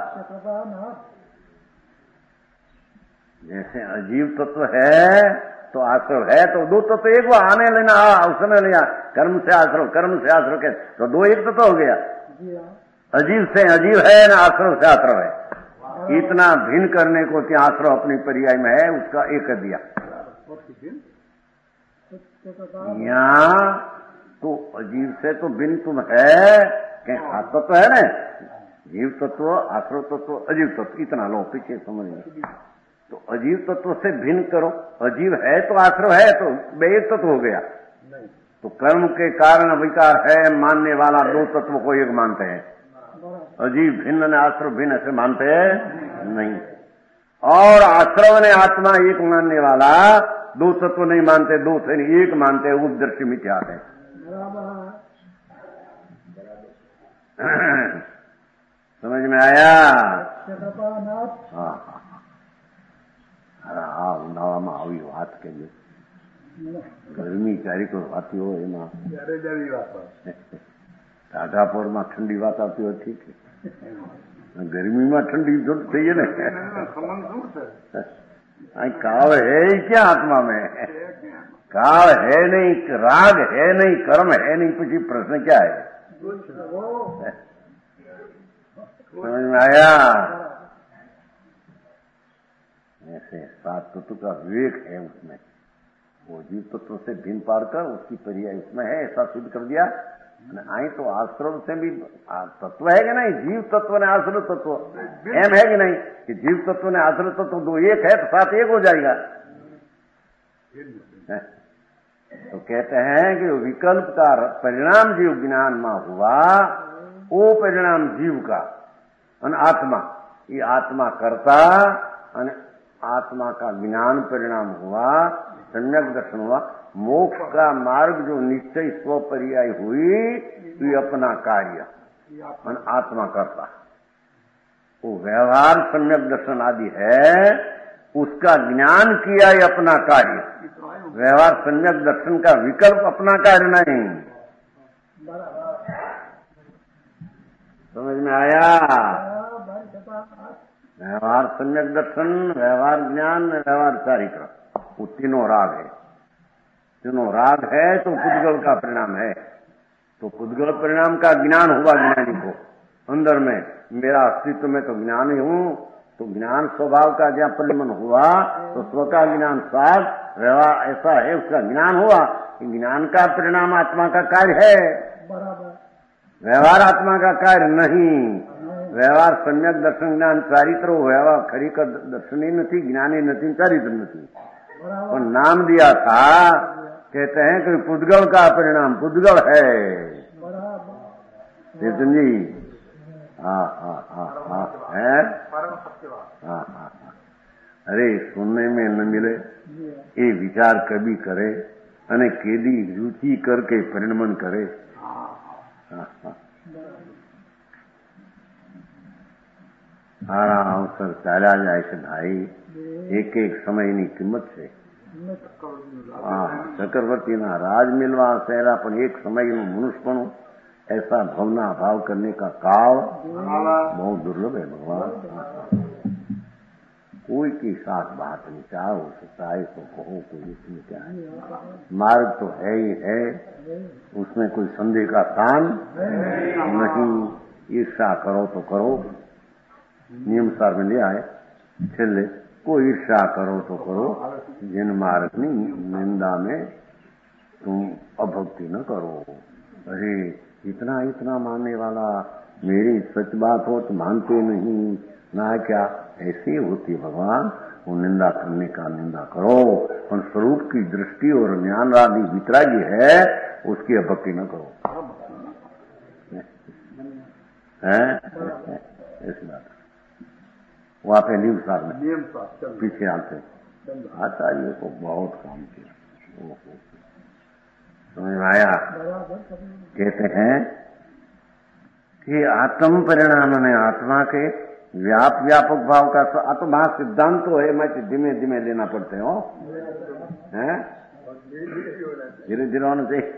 जैसे अजीव तत्व है तो आश्रव है, तो दो तत्व एक वो आने लेना, उसने लिया कर्म से आश्रव, कर्म से आश्रव के, तो दो एक तत्व हो गया। अजीव से अजीव है ना, आश्रव से आश्रव है। इतना भिन्न करने को क्या आश्रव अपनी पर्याय में है, उसका एक कर दिया। यहाँ तो अजीव से तो भिन्न तुम है, क्या तत्व है ना, जीव तत्व, आश्रव तत्व, अजीव तत्व, इतना लो पीछे समझ में। तो अजीव तत्व से भिन्न करो, अजीव है तो आश्रव है, तो बे तत्व हो गया। तो कर्म के कारण विकार है मानने वाला दो तत्व को एक मानते हैं, अजीव भिन्न ने आश्रव भिन्न ऐसे मानते हैं नहीं। और आश्रव ने आत्मा एक मानने वाला दो तत्व नहीं मानते, दो से नहीं एक मानते, उपदर्शी मिथ्या है। समझ में आया? हाँ हाँ हाँ ઉનાળામાં આવી વાત કરીએ, ગરમી ચારીકો વાતી હોય એમાં ટાઢાપોરમાં ठंडी વાત આવતી હોય, ठीक है। गर्मी में ठंडी जो चाहिए ना, काल है ही क्या आत्मा में? काल है नहीं, राग है नहीं, कर्म है नहीं, कुछ प्रश्न क्या है? समझ में आया? ऐसे सात तत्व का विवेक है उसमें, वो जीव तत्व से भिन्न पार कर उसकी पर्याय उसमें है, ऐसा सिद्ध कर दिया। आई तो आश्रव से भी तत्व है कि नहीं, जीव तत्व ने आश्रव तत्व एम है कि नहीं, कि जीव तत्व ने आश्रव तत्व दो एक है तो साथ एक हो जाएगा। तो कहते हैं कि विकल्प का परिणाम जीव ज्ञान में हुआ, वो परिणाम जीव का आत्मा, ये आत्मा करता आत्मा का ज्ञान परिणाम हुआ, सम्यक दर्शन हुआ। मोक्ष का मार्ग जो निश्चय स्व पर्याय हुई, ये अपना कार्य आत्मा करता, वो व्यवहार सम्यक दर्शन आदि है, उसका ज्ञान किया ये अपना कार्य। व्यवहार सम्यक दर्शन का विकल्प अपना कार्य नहीं। समझ में आया? व्यवहार सम्यक दर्शन, व्यवहार ज्ञान, व्यवहार चारित्र, वो तीनों राग है। तीनों राग है तो पुद्गल का परिणाम है, तो पुद्गल परिणाम का ज्ञान हुआ ज्ञानी को अंदर में, मेरा अस्तित्व में तो ज्ञान ही हूं, तो ज्ञान स्वभाव का जहाँ परिणमन हुआ तो स्व का ज्ञान साथ व्यवहार ऐसा है, उसका ज्ञान हुआ। ज्ञान का परिणाम आत्मा का कार्य है, व्यवहार आत्मा का कार्य नहीं। व्यवहार सम्यक दर्शन ज्ञान चारित्र, व्यवहार खरी का दर्शन ही नहीं, ज्ञान ही नहीं, चारित्र नहीं, और नाम दिया था। कहते हैं कि पुद्गल का परिणाम पुद्गल है। चेतन जी, हाँ हाँ हाँ हाँ है, हाँ हाँ हाँ। अरे सुनने में न मिले, ये विचार कभी करे અને કેદી रुचि करके परिणमन करे। हाँ हाँ સારા અવસર ચાલ્યા જાય છે ભાઈ, એક એક સમયની કિંમત છે। હા, ચક્રવર્તીના રાજ મિલવા શહેરા, પણ એક સમયનું મનુષ્યપણું, ऐसा भवना भाव करने का काल बहुत दुर्लभ है भगवान। कोई की साथ बात नहीं, चाहे हो सकता है तो कहो, कोई इसमें क्या है, मार्ग तो है ही है, उसमें कोई संदेह का स्थान नहीं। ईर्षा करो तो करो, नियम सार में लिया है छेले को ईर्षा करो तो करो, जिन मार्गनी निंदा में तुम अभक्ति न करो। अरे इतना इतना मानने वाला, मेरी सच बात हो तो मानते नहीं ना, क्या ऐसी होती भगवान? वो निंदा करने का निंदा करो, पर स्वरूप की दृष्टि और ज्ञान आदि वितरागी है उसकी अभक्ति न करो। है ऐसी बात वो आप नियम साहब में पीछे आते आचार्य को बहुत काम किया, समझ में आया? कहते हैं कि आत्म परिणाम ने आत्मा के व्याप व्यापक भाव का आत्मा सिद्धांत तो है, मैं धीमे धीमे लेना पड़ते हो, हैं धीरे धीरे होना चाहिए।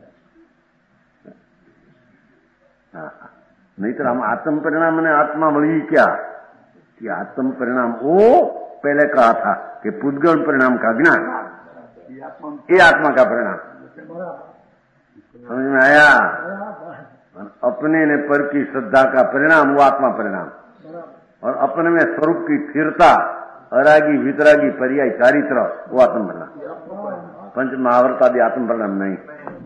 नहीं तो हम आत्म परिणाम ने आत्मा वही क्या कि आत्म परिणाम वो पहले कहा था कि पुद्गल परिणाम का ज्ञान, ये आत्मा का परिणाम, समझ में आया? अपने ने पर की श्रद्धा का परिणाम वो आत्मा परिणाम, और अपने में स्वरूप की स्थिरता, अरागी वितरागी पर्याय चारित्र वो आत्म परिणाम। पंच महावरत आदि आत्म परिणाम नहीं।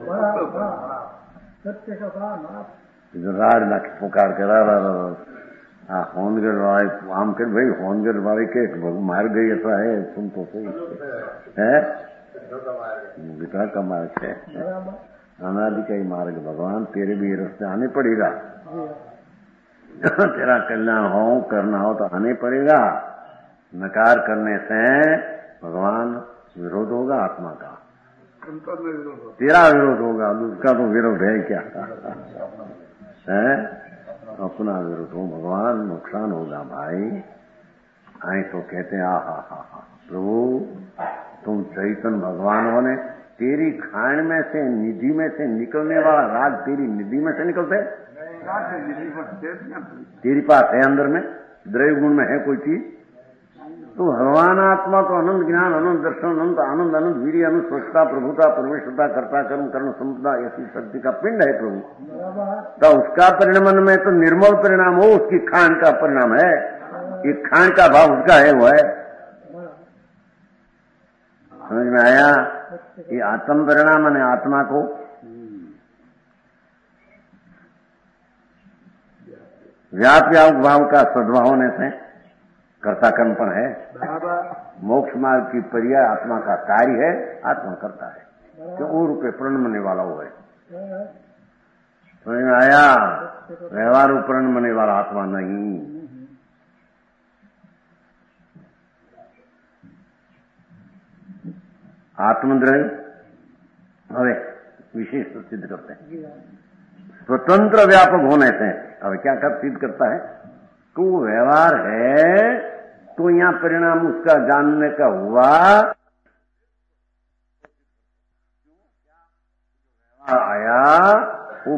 राज लाख पुकार के रा हाँ होनगढ़ वाले आम कर भाई होनगढ़ वाले के मार गई ऐसा है, सुन तो सही है वितरा का मार्ग है, अनादि का ही मार्ग। भगवान तेरे भी रास्ते आने पड़ेगा, तेरा कल्याण हो करना हो तो आने पड़ेगा। नकार करने से भगवान विरोध होगा आत्मा का, तेरा विरोध होगा, उसका तो विरोध है क्या है? अपना विरोध हो भगवान नुकसान होगा भाई। आए तो कहते हैं आ हा हा हा प्रभु तुम चैतन्य भगवान हो ने, तेरी खान में से निधि में से निकलने वाला राज तेरी निधि में से निकलते, तेरी पास है अंदर में, द्रव्य गुण में है कोई चीज तो भगवान आत्मा तो अनंत ज्ञान, अनंत दर्शन, अनंत आनंद, अनंत वीर्य, अनंत स्वच्छता, प्रभुता, परमेश्वरता, कर्ता कर्म कर्ण संपदा ऐसी शक्ति का पिंड है प्रभु। तो उसका परिणाम में तो निर्मल परिणाम हो, उसकी खान का परिणाम है, ये खान का भाव उसका है, वो है। समझ में आया? ये आत्म परिणाम ने आत्मा को व्याप व्यापक भाव का सद्भाव होने से कर्ता कर्म पर है। मोक्ष मार्ग की पर्याय आत्मा का कार्य है, आत्मा करता है जो वो रूपे प्रणमने वाला वो है। समझ में आया? व्यवहार प्रणमने वाला आत्मा नहीं। आत्मद्रव्य हवे विशेष सिद्ध करते हैं स्वतंत्र व्यापक होने से। अब क्या कर सिद्ध करता है? तो व्यवहार है तो यहां परिणाम उसका जानने का हुआ, आया वो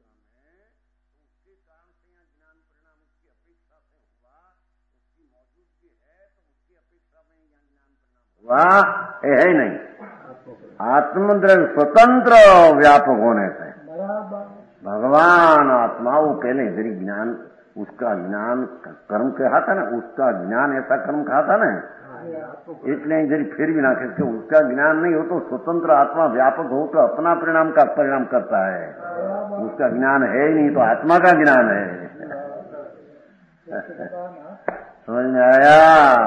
हुआ है नहीं। आत्मद्रव्य स्वतंत्र व्यापक होने से भगवान आत्मा वो पहले इधर ज्ञान, उसका ज्ञान कर्म कहा था ना, उसका ज्ञान ऐसा कर्म कहा था ना, इसलिए इधर फिर भी ना कहते उसका ज्ञान नहीं हो तो स्वतंत्र आत्मा व्यापक हो तो अपना परिणाम का परिणाम करता है, उसका ज्ञान है ही नहीं तो आत्मा का ज्ञान है। समझ में आया?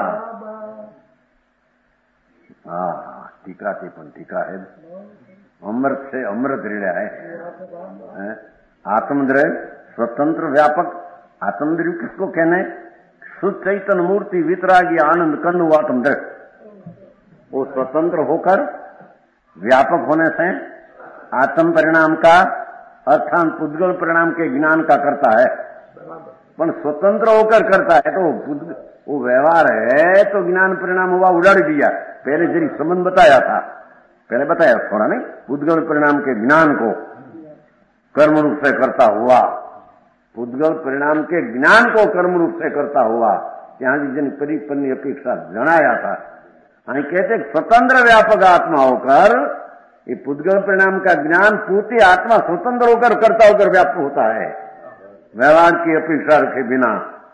हाँ टीका से पण टीका है, अमृत से अमृत ऋण है। आत्मद्रव्य स्वतंत्र व्यापक, आत्मद्रव्य किसको कहने? शुद्ध चैतन्य मूर्ति वितरागी आनंद कर्ण आत्मद्रव्य, वो स्वतंत्र होकर व्यापक होने से आत्म परिणाम का अर्थात पुद्गल परिणाम के ज्ञान का करता है, पर स्वतंत्र होकर करता है तो वो व्यवहार है तो ज्ञान परिणाम हुआ उड़ाड़ दिया। पहले जरी संबंध बताया था, पहले बताया थोड़ा नहीं, पुद्गल परिणाम के ज्ञान को कर्म रूप से करता हुआ, पुद्गल परिणाम के ज्ञान को कर्म रूप से करता हुआ, यहाँ की जन परिपन्नी अपेक्षा जनाया था। हम कहते स्वतंत्र व्यापक आत्मा होकर ये पुद्गल परिणाम का ज्ञान पूर्ति आत्मा स्वतंत्र होकर करता होकर व्याप्त होता है, व्यवहार की अपेक्षा रखे बिना।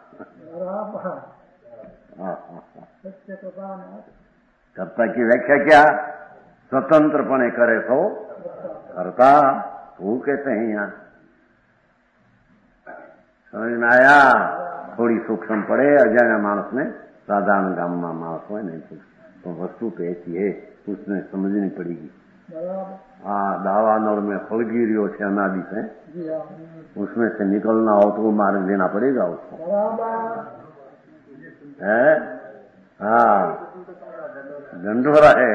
कर्ता की व्याख्या क्या? स्वतंत्रपणे करे तो कर्ता, वो कहते हैं यहाँ। समझ में आया? थोड़ी सूक्ष्म पड़े अजाण्या मानस ने, साधारण गाम में मानस हो नहीं तो वस्तु तो ऐसी है, उसने समझनी पड़ेगी। हाँ, दावानल में फलगिरियों से अनादि से, उसमें से निकलना हो तो वो मार्ग देना पड़ेगा उसको, है? हाँ, ढंढोरा है।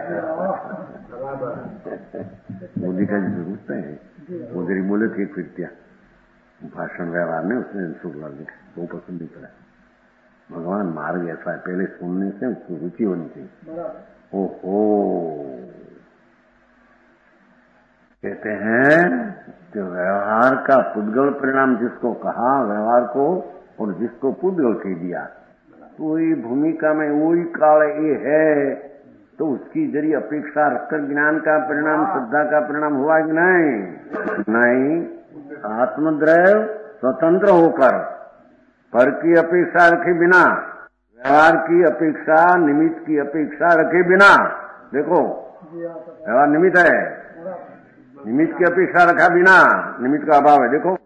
मोदी का जी पूछते हैं, मोदी बोले थे फिरतिया भाषण व्यवहार ने, उसने शुक्लाल लिखा, वो पसंद नहीं पड़ा। भगवान मार्ग ऐसा है, पहले सुनने से उसको रुचि होनी चाहिए। ओहो, कहते हैं कि व्यवहार का पुद्गल परिणाम जिसको कहा व्यवहार को, और जिसको पुद्गल कह दिया, तो वही भूमिका में वही काल ये है, तो उसकी जरिए अपेक्षा रखकर ज्ञान का परिणाम, श्रद्धा का परिणाम हुआ कि नहीं? नहीं। आत्मद्रव्य स्वतंत्र होकर पर की अपेक्षा रखे बिना, व्यवहार की अपेक्षा, निमित्त की अपेक्षा रखे बिना, देखो व्यवहार निमित्त है, निमित्त की अपेक्षा रखा बिना, निमित्त का अभाव है। देखो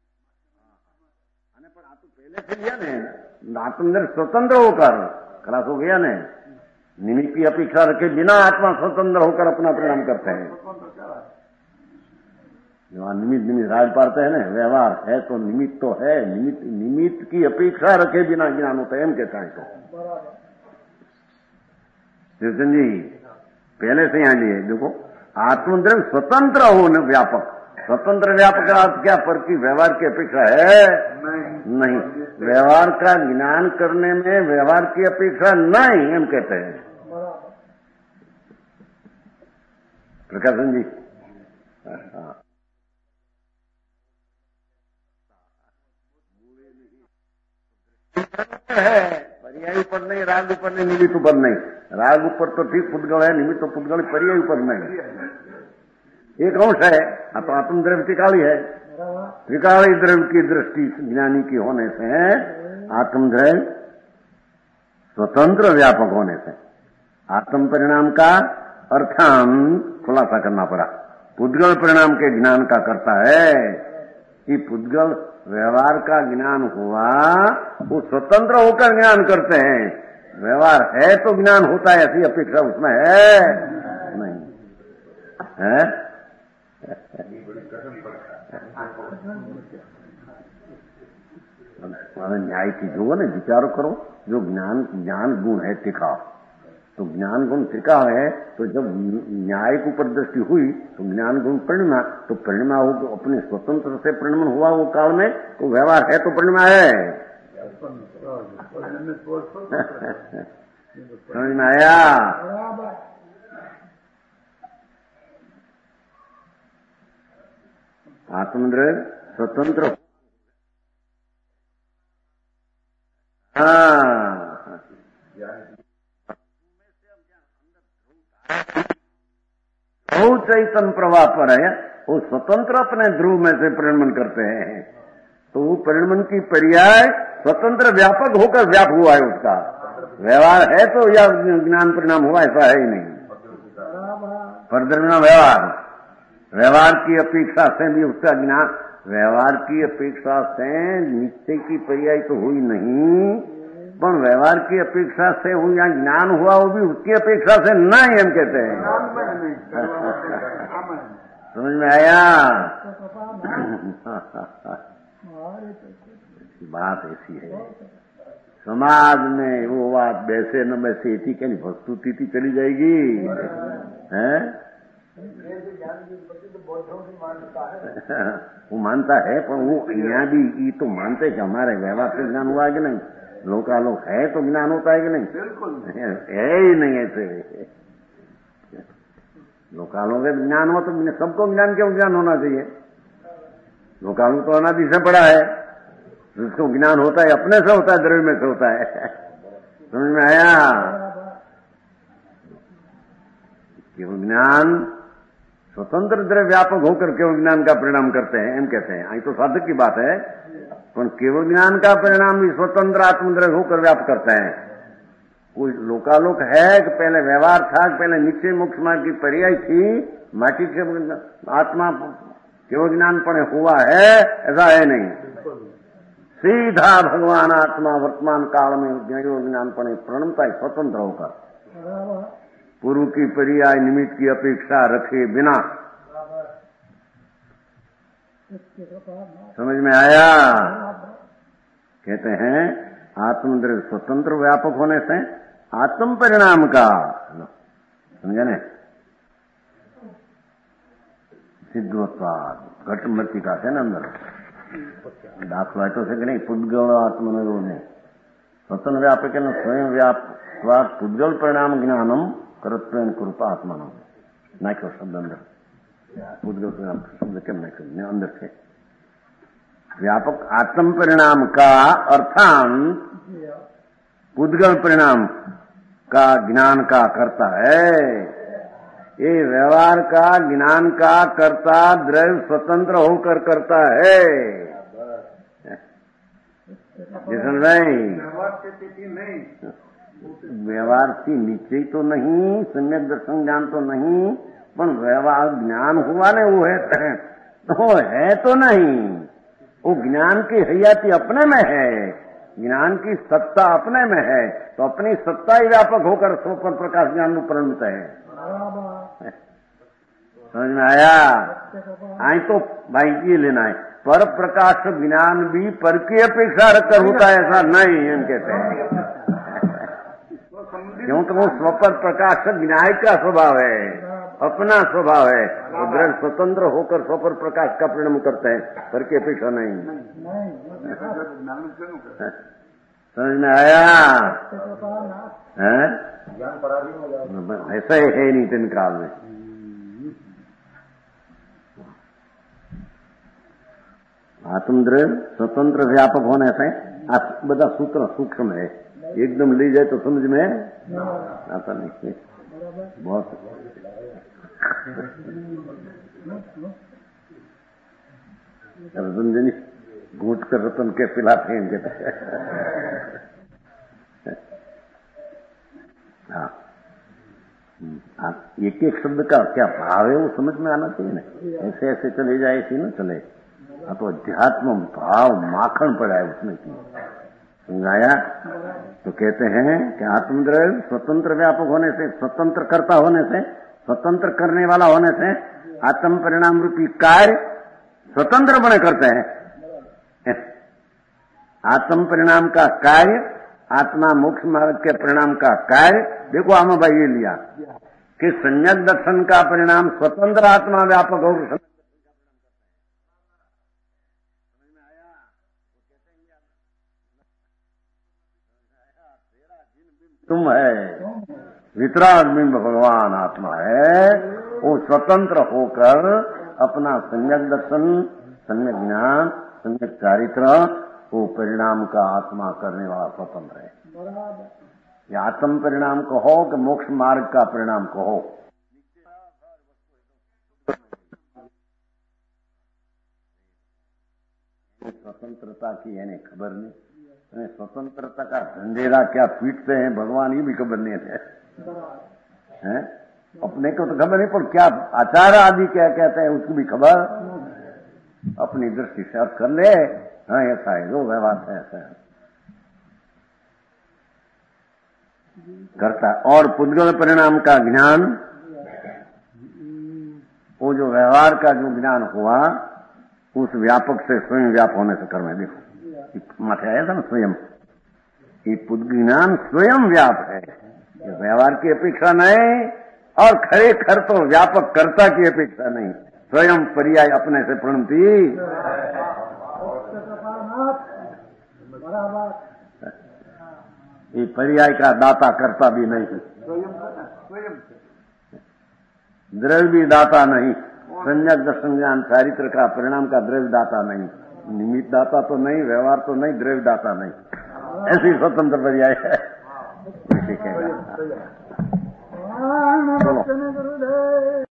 पर आप तो पहले से लिया ने, आत्मद्रव्य स्वतंत्र होकर खलास हो गया ने, निमित्त की अपेक्षा रखे बिना आत्मा स्वतंत्र होकर अपना परिणाम करते हैं। निमित्त निमित्त राज पाते हैं ना, व्यवहार है तो निमित्त तो है, निमित्त निमित्त की अपेक्षा रखे बिना ज्ञान होता है, हम कहता है। तो कृष्ण जी पहले से यहां लिए, देखो आत्मद्रव्य स्वतंत्र हो न व्यापक, स्वतंत्र व्यापक का अर्थ क्या? पर की व्यवहार की अपेक्षा है नहीं, नहीं। व्यवहार का ज्ञान करने में व्यवहार की अपेक्षा नहीं, हम कहते हैं। प्रकाशन जी है, पर्याय ऊपर नहीं, राग ऊपर नहीं, निमित्त ऊपर नहीं। राग ऊपर तो ठीक पुद्गल है, निमित्त तो पुद्गल, पर्याय ऊपर नहीं। एक अंश है, तो आत्मद्रव्य त्रिकाली है, त्रिकाली द्रव्य की दृष्टि ज्ञानी की होने से आत्मद्रव्य स्वतंत्र व्यापक होने से आत्म परिणाम का अर्थान खुलासा करना पड़ा। पुद्गल परिणाम के ज्ञान का करता है कि पुद्गल व्यवहार का ज्ञान हुआ, वो स्वतंत्र होकर ज्ञान करते हैं। व्यवहार है तो ज्ञान होता है, ऐसी अपेक्षा उसमें है नहीं है। न्याय की जो है विचारो करो, जो ज्ञान ज्ञान गुण है टिकाव, तो ज्ञान गुण टिकाव है, तो जब न्याय के ऊपर दृष्टि हुई तो ज्ञान गुण परिणमा, तो परिणमा हो तो अपने स्वतंत्र से परिणमन हुआ वो काल में, तो व्यवहार है तो परिणमा है। समझ में आया? आत्मद्रव्य स्वतंत्र, हाँ बहुत चैतन्य प्रवाह पर है, वो स्वतंत्र अपने ध्रुव में से परिणमन करते हैं, तो वो परिणमन की पर्याय स्वतंत्र व्यापक होकर व्याप हुआ है उसका। व्यवहार है तो या ज्ञान परिणाम हुआ, ऐसा है ही नहीं। परधर्म व्यवहार, व्यवहार की अपेक्षा से भी उसका ज्ञान, व्यवहार की अपेक्षा से निश्चय की पर्याय तो हुई नहीं, पर व्यवहार की अपेक्षा से वो यहाँ ज्ञान हुआ, वो भी उसकी अपेक्षा से नहीं, हम कहते हैं। समझ में आया? बात ऐसी है, समाज में वो बात बैसे न बैसे इतनी क्या नहीं वस्तुति चली जाएगी, हैं? वो मानता है, पर वो यहाँ भी ये तो मानते कि हमारे व्यवहार से ज्ञान हुआ कि नहीं, लोकालोक है तो ज्ञान होता है कि नहीं? बिल्कुल है ही नहीं ऐसे। लोकालोक है ज्ञान हो तो सबको ज्ञान क्यों ज्ञान होना चाहिए? लोकालोक तो अनादि से पड़ा है, जिसको ज्ञान होता है अपने से होता है, द्रव्य में से होता है। समझ में आया? केवल ज्ञान स्वतंत्र द्रव्य व्यापक होकर केवल ज्ञान का परिणाम करते हैं, एम कहते हैं। आई तो साधक की बात है, पर केवल ज्ञान का परिणाम भी स्वतंत्र आत्मद्रव्य होकर व्याप्त करते हैं। कोई लोकालोक है कि पहले व्यवहार था, पहले नीचे मोक्ष मार्ग की पर्याय थी, माटी के आत्मा केवल ज्ञान पणे हुआ है, ऐसा है नहीं। सीधा भगवान आत्मा वर्तमान काल में केवल ज्ञान पणे प्रणमता है, स्वतंत्र होकर, पूर्व की पर्याय निमित्त की अपेक्षा रखे बिना। समझ में आया? कहते हैं आत्मद्रव्य स्वतंत्र व्यापक होने से आत्म परिणाम का, समझे न, सिद्धवत्वाद घटमती का है ना अंदर दाखला तो से कि नहीं, पुद्गल आत्मनो ने स्वतंत्र व्यापक है, स्वयं व्यापक पुद्गल परिणाम ज्ञानम करत्वेन कृपा आत्मा नाख्यो शब्द अंदर पुद्गल परिणाम शब्द केम नाख्यो अंदर से व्यापक आत्म परिणाम का अर्थांत पुद्गल परिणाम का ज्ञान का करता है। ये व्यवहार का ज्ञान का कर्ता द्रव्य स्वतंत्र होकर करता है। जिसन भाई व्यवहार की नीचे तो नहीं, सम्यक दर्शन ज्ञान तो नहीं, पर व्यवहार ज्ञान हुआ ने वो है तो है तो नहीं, वो ज्ञान की हयाती अपने में है, ज्ञान की सत्ता अपने में है, तो अपनी सत्ता ही व्यापक होकर स्वपर प्रकाश ज्ञान में परिणत है। समझ में आया? आई तो भाई ये लेना है, पर प्रकाश ज्ञान भी पर की अपेक्षा रखकर होता है, ऐसा नहीं हम कहते हैं। क्यों तो वो स्वपर प्रकाश ज्ञान का स्वभाव है, अपना स्वभाव है, तो द्रव्य स्वतंत्र होकर स्वपर प्रकाश का परिणाम करते हैं, पर की अपेक्षा नहीं। समझ में आया? है ऐसा ही है नहीं तीन काल में। आत्मद्रव्य स्वतंत्र व्यापक होने से बड़ा सूत्र सूक्ष्म है, एकदम ले जाए तो समझ में आता नहीं, बहुत रतन घूट कर रतन के पिलाते हैं। हाँ, एक एक शब्द का क्या भाव है वो समझ में आना चाहिए ना, ऐसे ऐसे चले जाए ऐसे न चले। हाँ तो अध्यात्म भाव माखन पड़ा है उसमें की, समझाया? तो कहते हैं कि आत्मद्रव्य स्वतंत्र व्यापक होने से, स्वतंत्र कर्ता होने से, स्वतंत्र करने वाला होने से आत्म परिणाम रूपी कार्य स्वतंत्र बने करते हैं। आत्म परिणाम का कार्य, आत्मा मोक्ष मार्ग के परिणाम का कार्य, देखो आमा भाई ये लिया कि संज्ञक दर्शन का परिणाम स्वतंत्र आत्मा व्यापक हो, तुम है वितराग बिंब भगवान आत्मा है, वो स्वतंत्र होकर अपना संज्ञक दर्शन, सम्यक ज्ञान, सम्यक चारित्र, वो परिणाम का आत्मा करने वाला स्वतंत्र है। या आत्म परिणाम कहो कि मोक्ष मार्ग का परिणाम कहो, स्वतंत्रता की है खबर नहीं, स्वतंत्रता का झंडेरा क्या पीटते हैं भगवान, ये भी खबर नहीं है, है? अपने को तो खबर नहीं, पर क्या आचार आदि क्या कहते हैं उसकी भी खबर अपनी दृष्टि से अर्थ कर ले। हाँ ऐसा है, जो व्यवहार है ऐसा है करता। और पुद्गल परिणाम का ज्ञान, वो जो व्यवहार का जो ज्ञान हुआ उस व्यापक से स्वयं व्याप होने से कर्म है। देखो माथे आया था ना स्वयं, ये पुद्ज्ञान स्वयं व्याप है, ये व्यवहार की अपेक्षा नहीं, और खरे खर तो व्यापक कर्ता की अपेक्षा नहीं, स्वयं पर्याय अपने से प्रणति। ये पर्याय का दाता करता भी नहीं, द्रव्य भी दाता नहीं, संज्ञक दर्शन ज्ञान चारित्र का परिणाम का द्रव्य दाता नहीं, निमित्त दाता तो नहीं, व्यवहार तो नहीं, द्रव्य दाता नहीं, ऐसी स्वतंत्र पर्याय है। ठीक है।